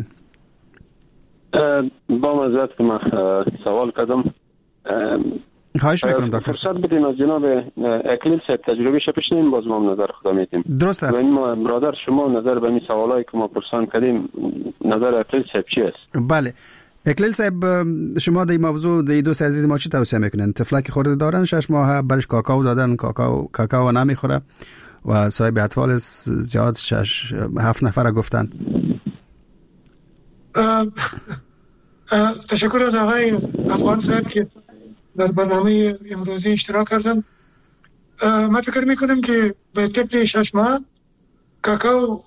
با معذرت که من سوال کردم. خواهش میکنم دکتر فرصت بدین از جناب اکلیل صاحب تجربهش بشنیم، باز ما نظر خدا میتیم. درست است. و برادر شما نظر به این سوالایی که ما پرسان کردیم، نظر اکلیل صاحب چی است؟ بله اکلیل صاحب، شما در این موضوع در دوست عزیز ما چی توصیه میکنین؟ طفلک خورده دارن 6 ماه، برش کاکائو دادن، کاکائو نمیخوره و صاحب اطفال زیاد 6-7 نفر گفتن. تشکر از آقای افغان صاحب که در برنامه امروزی اشتراک کردن. من فکر میکنم که به طفل 6 ماه کاکائو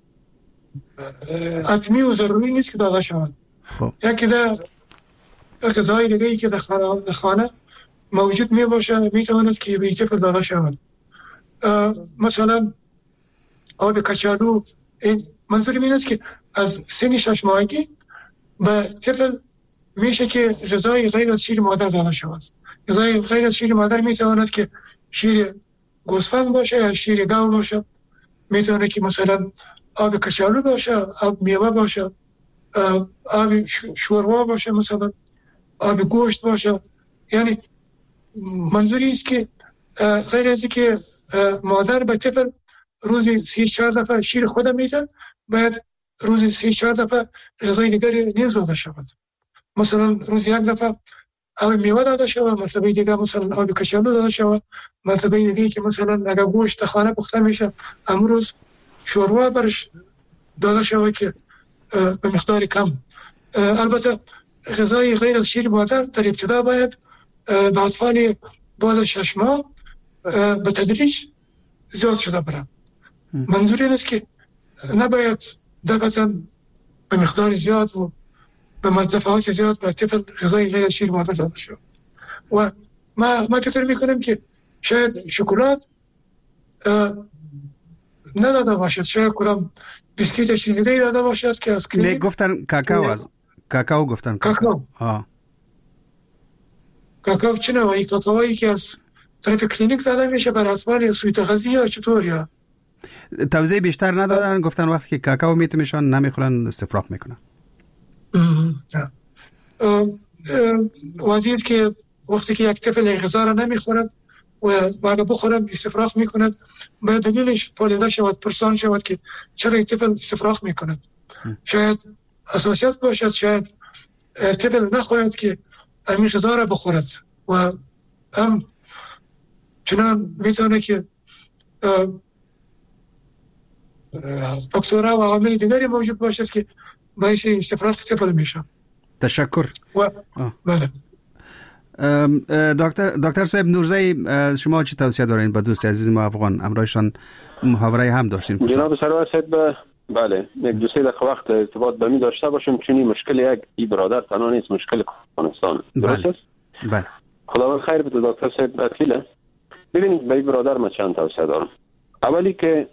حتمی و ضروری نیست که داده شود. یکی در غذای دیگه‌ای که در خانه موجود می باشه میتواند که به طفل داده شود. مثلا آب کچالو. منظور این است که از سن 6 ماهگی به طفل میشه که غذای غیر از شیر مادر داده شود. غذای غیر از شیر مادر میتواند که شیر گوسفند باشه یا شیر گاو باشه، میتونه که مثلا آب کچالو باشه، آب میوه باشه، آب شوروا باشه، مثلا آب گوشت باشه. یعنی منظوری است که غیر از که مادر به طفل روزی 3-4 دفعه شیر خودم میده، باید روزی 3-4 دفعه غذای دیگری نیز داده شود. مثلا روزی 1 دفعه آب میوه داده شود، مثلا دیگه مثلا آب کچالو داده شود، مثلا دیگه که مثلا اگر گوشت خانه پخته میشه امروز شوروا برش داده شود که به مقدار کم. البته غذای غیر از شیر مادر در ابتدا باید به اطفال بعد از 6 ماه به تدریج زیاد شده برن. منظور این است که نباید دفعتاً به مقدار زیاد و به دفعات زیاد به طفل غذای غیر از شیر مادر داده شد. و ما فکر میکنم که شاید شکلات نداده باشد، شاید کدام بیسکیت چیزی دیگه داده باشد که از نه گفتن کاکائو، از کاکائو گفتن. کاکائو کاکائو چه نوعی کاکائویی که از طرف کلینیک داده میشه برای اطفال سوء تغذیه یا چطور؟ یا توضیح بیشتر ندادن، گفتن وقتی که کاکائو میتونشان نمیخورن استفراغ میکنن. واضحه که وقتی که یک طفل غذا را نمیخورد و بعد بخورم استفراغ میکند، باید دلیلش پالیده شود، پرسان شود که چرا این طفل استفراغ میکند. شاید اساسیت باشد، شاید طفل نخواهد که این غذا را بخورد و هم چنان میتونه که فاکتورها و عوامل دیگری موجود باشد که باعث استفراغ طفل میشه. تشکر. بله. دکتر صاحب نورزی، شما چی توصیه دارین به دوست عزیز ما افغان؟ امروزشان محاوره هم داشتیم. جناب سرور صاحب، بله یک دو سه دقیقه وقت ارتباط با می داشته باشیم، چون این مشکل یک برادر تنها نیست، مشکل افغانستان. درست است؟ بله. خداوند خیر بده دکتر صاحب. اصیله ببینید به برادر ما چند توصیه دارم. اولی که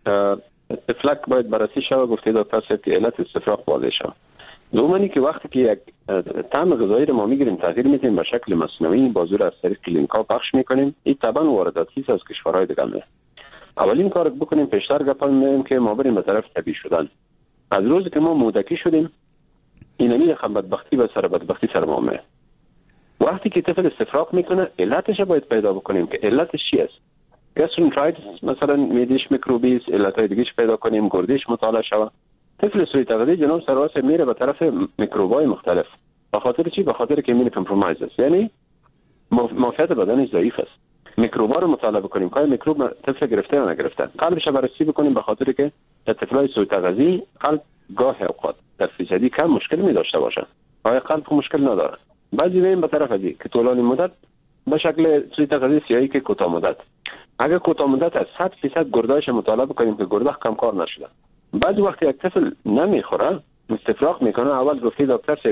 طفلک باید بررسی شود، گفته دکتر صاحب که علت استفراغ واضح شود. دومانی که وقتی که یک طعم غذایی رو ما میگیریم تغییر میدیم به شکل مصنوعی، بازور از طریق کلینیکا پخش میکنیم، این طبعا وارداتی است از کشورهای دیگه میاد. اولین کار بکنیم پیشتر گپا می‌زنیم که ما بریم به طرف طبیعی شدن. از روزی که ما مودکی شدیم اینمی بدبختی به سر بدبختی سر ما میاد. وقتی که طفل استفراغ میکنه علتش باید پیدا بکنیم که علتش چی است. گاسترونترایتس مثلا معده‌اش میکروبی است، علتهای دیگه‌اش پیدا کنیم، گردش مطالعه شود. طفل سوء تغذیه جناب سرور میره به طرف میکروبای مختلف. به خاطر چی؟ به خاطر که ایمون کامپرومایز است، یعنی معافیت بدنش ضعیف است. میکروبا رو مطالعه کنیم که میکروب طفل گرفته یا نگرفته. قلبش بررسی بکنیم به خاطر که در طفلای سوء تغذیه قلب گاه اوقات در فیصدی کم مشکل می داشته باشه. آیا قلب مشکل نداره؟ بعضی وین به طرف ازی که طولانی مدت به شکل سوء تغذیه سیاهی که کوتاه مدت. اگر کوتاه مدت از 100% گردهش مطالعه کنیم که گرده کم کار نشده. بعد وقتی یک طفل نمیخوره استفراغ میکنه، اول گفتی دکتر صاحب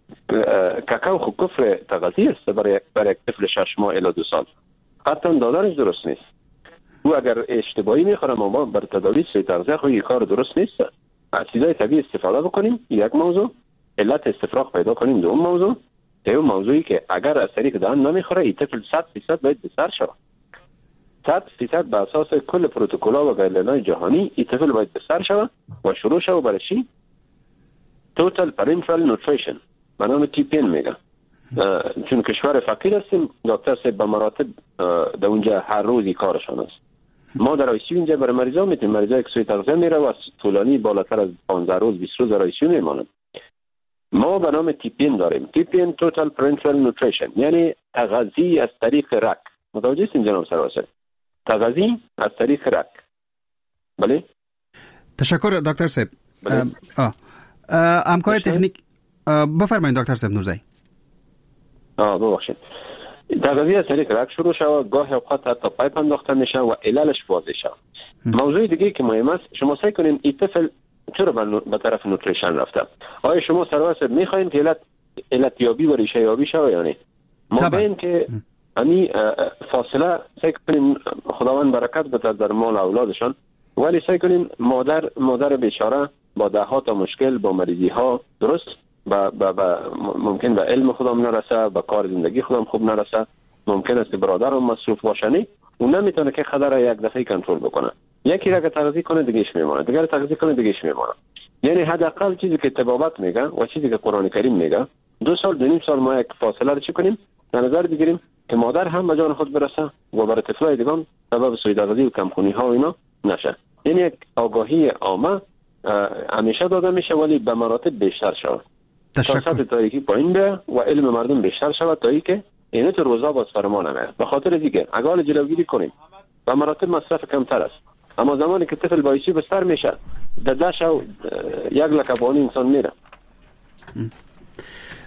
کاکائو خو کفر تغذیه است برای یک طفل 6 ماه الی 2 سال. قطعا دادنش درست نیست. او اگر اشتباهی میخوره ما بر تداوی سوء تغذیه خو این کار درست نیست. از چیزای طبیعی استفاده بکنیم، یک موضوع، علت استفراغ پیدا کنیم، دوم موضوع، سوم موضوعی که اگر از طریق دهن نمیخوره این طفل 100% باید بسر شود. 100% به اساس کل پروتکل‌ها و گایدلاین‌های جهانی این طفل باید بسر شود و شروع شود برای چی؟ توتال پرنترال نوتریشن به نام TPN میگن. چون کشور فقیر هستیم دکتر صاحب به مراتب در اونجا هر روزی کارشان است. ما در آیسیو اینجا برای مریضا میتونیم، مریضا که سوء تغذیه میره و طولانی بالاتر از 15 روز 20 روز در آیسیو میمونن. ما به نام TPN داریم، TPN توتال پرنترال نوتریشن، یعنی تغذیه از طریق رگ. متوجه هستین جناب سرور؟ تغذیه از طریق رگ. بله. تشکر دکتر صاحب. همکار تکنیک بفرمایید دکتر صاحب نورزی. ببخشید. تغذیه از طریق رگ شروع شود، گاه اوقات حتی پایپ انداخته میشه و عللش واضح شود. موضوع دیگه که مهم است، شما سعی کنین این طفل چرا به طرف نوتریشن رفته. آیا شما سرور صاحب میخواین که علت یابی و ریشه یابی شود یا نه؟ ما بین که امی فاصله سعی کنین خداوند برکت بده در مال اولادشان، ولی سعی کنین مادر بیچاره با ده‌ها تا مشکل، با مریضی ها، درست ممکن به علم خودم نرسه، به کار زندگی خودم خوب نرسه، ممکن است برادرم مصروف باشه، اون نمیتونه که خطر یک دفعه کنترل بکنه. یکی را که تغذیه کنه دیگهش میمونه، دیگر تغذیه کنه دیگهش میمونه. یعنی حداقل چیزی که طبابت میگه و چیزی که قرآن کریم میگه 2 سال 2.5 سال ما یک فاصله رو چی کنیم در نظر بگیریم که مادر هم به جان خود برسه و برای طفلای دیگه سبب سوء تغذیه و کمخونی ها و اینا نشه. یعنی یک آگاهی عامه همیشه داده میشه ولی به مراتب بیشتر شود. سطح تاریکی پایین بره و علم مردم بیشتر شود تا اینکه اینه تو روزا باز فرمان نمیاد. به خاطر دیگه اگر جلوگیری کنیم به مراتب مصرف کمتر است، اما زمانی که طفل بایشی بستر میشه در 10 و 1 لکه بانی انسان میره.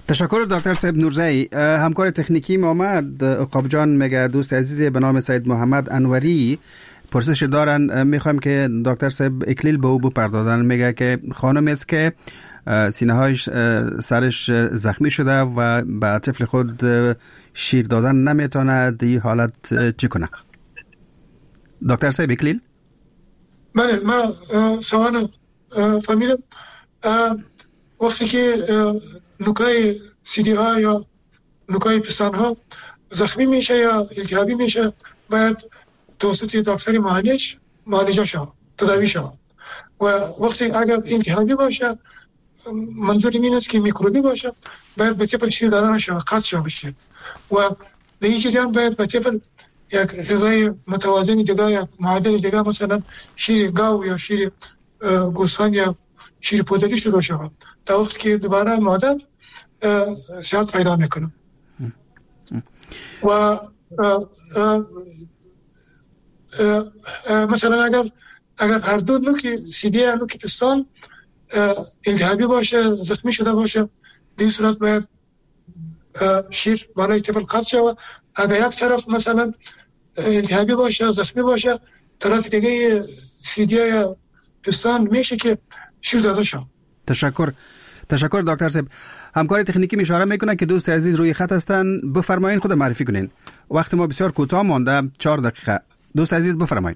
تشکر دکتر صاحب نورزی. همکار تکنیکی محمد عقاب جان میگه دوست عزیزی به نام سید محمد انوری پرسش دارن، میخوایم که دکتر صاحب اکلیل به او بپردازن. میگه که خانم است که سینه هایش سرش زخمی شده و به طفل خود شیر دادن نمیتونه، دی حالت چی کنه؟ دکتر صاحب اکلیل؟ بله، من سوال فهمیدم. وقتی که نوکای سیدی ها یا نوکای پستان ها زخمی میشه یا التهابی میشه، باید توسط دکتر معالجه شود، تداوی شود. و وقتی اگر التهابی باشه، منظور این است که میکروبی باشه، باید به طفل شیر دادن شود، قطع شود بشه. و در این جریان باید به طفل یک غذای متوازن دیگه یا معادل دیگه، مثلا شیر گاو یا شیر گوسفند یا شیر پودری شروع شود تا وقتی که دوباره مادر صحت پیدا میکنه. و مثلا اگر هر دو نوک سیدی یا نوک پستان التهابی باشه، زخمی شده باشه، در صورت باید شیر بالای طفل قطع شود. اگر یک طرف مثلا التهابی باشه، زخمی باشه، طرف دیگه سیدی یا پستان میشه که شیر داده شود. تشکر دکتر صاحب. همکار تکنیکی اشاره میکنه که دوست عزیز روی خط هستن، بفرمایید خود معرفی کنین. وقت ما بسیار کوتاه مانده، 4 دقیقه. دوست عزیز بفرمایید.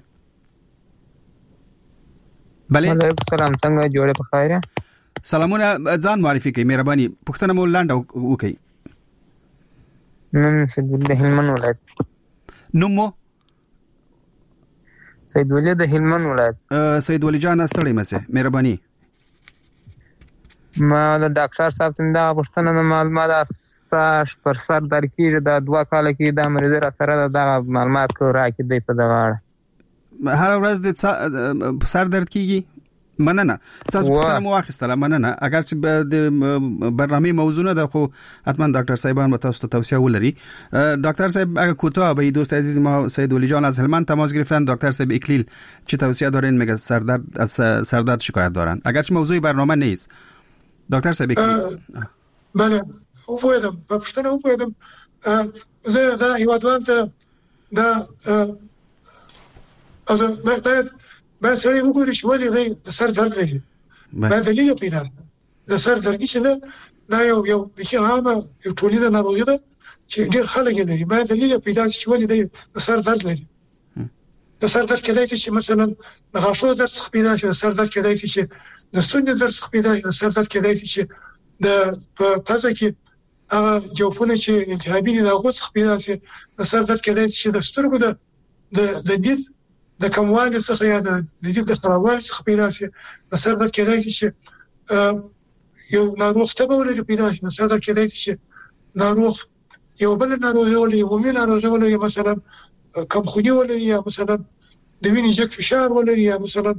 بله. علیکم سلام، څنګه جوړه په خیره؟ سلامونه، ځان معرفي کړئ مهرباني. پوښتنه مو لاندې وکړئ. نن سید ولي د هلمند ولایت. نوم مو؟ سید ولي د هلمند ولایت. سید ولي جان ستړی مشه مهرباني. ما د ډاکټر صاحب څنګه پوښتنه د معلومات اساس پر سر درکې د 2 کال کې د مریض را سره د معلومات کو راکې دی په دغه هر ورځ د سر درد کیږي؟ مننه. تاسو پوښتنه مو واخیستله، مننه. اگر چې د برنامه موضوع ده خو حتما دکتر صاحبان به تاسو ته توصیه ولري. دکتر صاحب اگر کوتاه به دوست عزیز ما سید ولی جان از هلمند تماس گرفتن، دکتر صاحب اکلیل چه توصیه دارین؟ میگه سردرد شکایت دارن، اگرچه موضوع برنامه نیست. دکتر صاحب اکلیل. بله، وپوهیدم، په پوښتنه وپوهیدم. زه دا هیوادوال ته دا باید سړی وګوري چې ولې دی د سر درد لري. باید دلیل پیدا کړي. د سر درد چې نه دا یو بیخي عامه یو ټولیزه ناروغي ده چې ډېر خلک یې لري. باید دلیل پیدا کړي چې ولې دی د سر درد لري. د سر درد کېدای شي چې مثلا د غاښونو درد څخه پیدا شي، د سر درد کېدای شي چې د ستوني درد څخه پیدا شي، د سر درد کېدای شي چې د پزه کې هغه جوفونه چې التهابي دي د هغو څخه پیدا شي، د سر درد کېدای شي چې د سترګو د دید د کموالي څخه یا د دید د خرابوالي څخه پیدا شي، د سر درد کېدای شي چې یو ناروغ تبه ولري پیدا شي، د سر درد کېدای شي چې ناروغ یو بل ناروغي ولري، عمومي ناروغي ولري، مثلا کمخوني ولري، یا مثلا د وینې جګ فشار ولري، یا مثلا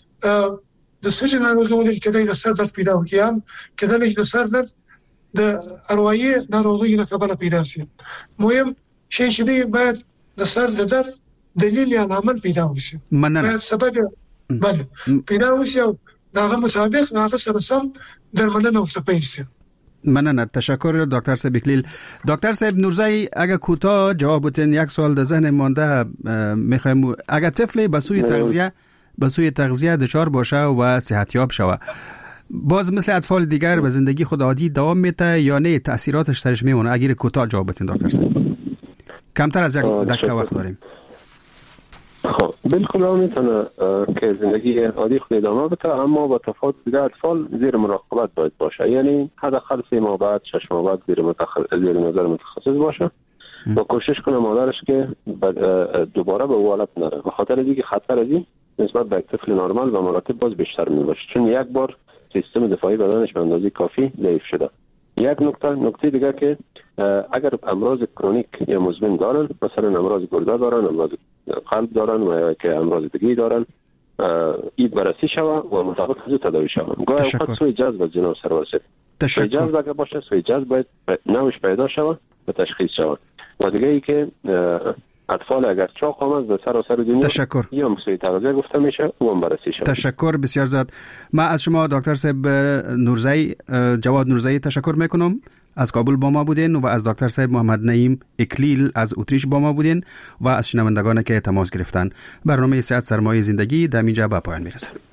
د سږي ناروغي ولري، کېدای د سر درد پیدا وکړي. هم کېدای شي د سر درد د اروايي ناروغي له کبله پیدا شي. مهم شی چې دی باید د سر د درد دلیل یا عمل پیدا وشي. باید سبب بله پیدا وشي او داغه مطابق هغه سره سم درملنه ورته پیل شي. مننه. تشکر دکتر صاحب اکلیل. دکتر صاحب نورزی اگر کوتاه جواب بدین، یک سوال در ذهن مانده میخوایم. اگر طفل به سوی تغذیه دچار باشه و صحتیاب شوه، باز مثل اطفال دیگر به زندگی خود عادی دوام میته یا نه تاثیراتش سرش میمونه؟ اگر کوتاه جواب بدین دکتر صاحب، کمتر از یک دقیقه وقت داریم. خب بالکل میتونه که زندگی عادی خود ادامه بده، اما با تفاوت دیگه اطفال زیر مراقبت باید باشه. یعنی حداقل 3 ماه بعد 6 ماه بعد زیر نظر متخصص باشه و کوشش کنه مادرش که دوباره به حالت نره، به خاطر اینکه خطر از این نسبت به طفل نرمال و مراتب باز بیشتر میباشه، چون یک بار سیستم دفاعی بدنش به اندازه کافی ضعیف شده. یک نکته دیگه که اگر امراض کرونیک یا مزمن دارن، مثلا امراض گرده دارن، امراض قلب دارن و که امراض دیگه دارن، این بررسی شود و مطابق از تداوی شود. گاهی اوقات سوی جذب از جناب سرورسید، سوی جذب اگر باشه، سوی جذب باید نوش پیدا شود و تشخیص شود. و دیگه ای که اطفال اگر چاق آمد به سراسر دنیا یا مسئله تغذیه گفته میشه و هم بررسی شود. تشکر بسیار زیاد. من از شما دکتر صاحب نورزی، جواد نورزی تشکر میکنم. از کابل با ما بودین و از دکتر صاحب محمد نعیم اکلیل از اتریش با ما بودین و از شنوندگان که تماس گرفتن. برنامه صحت سرمایه زندگی در اینجا به پایان میرسه.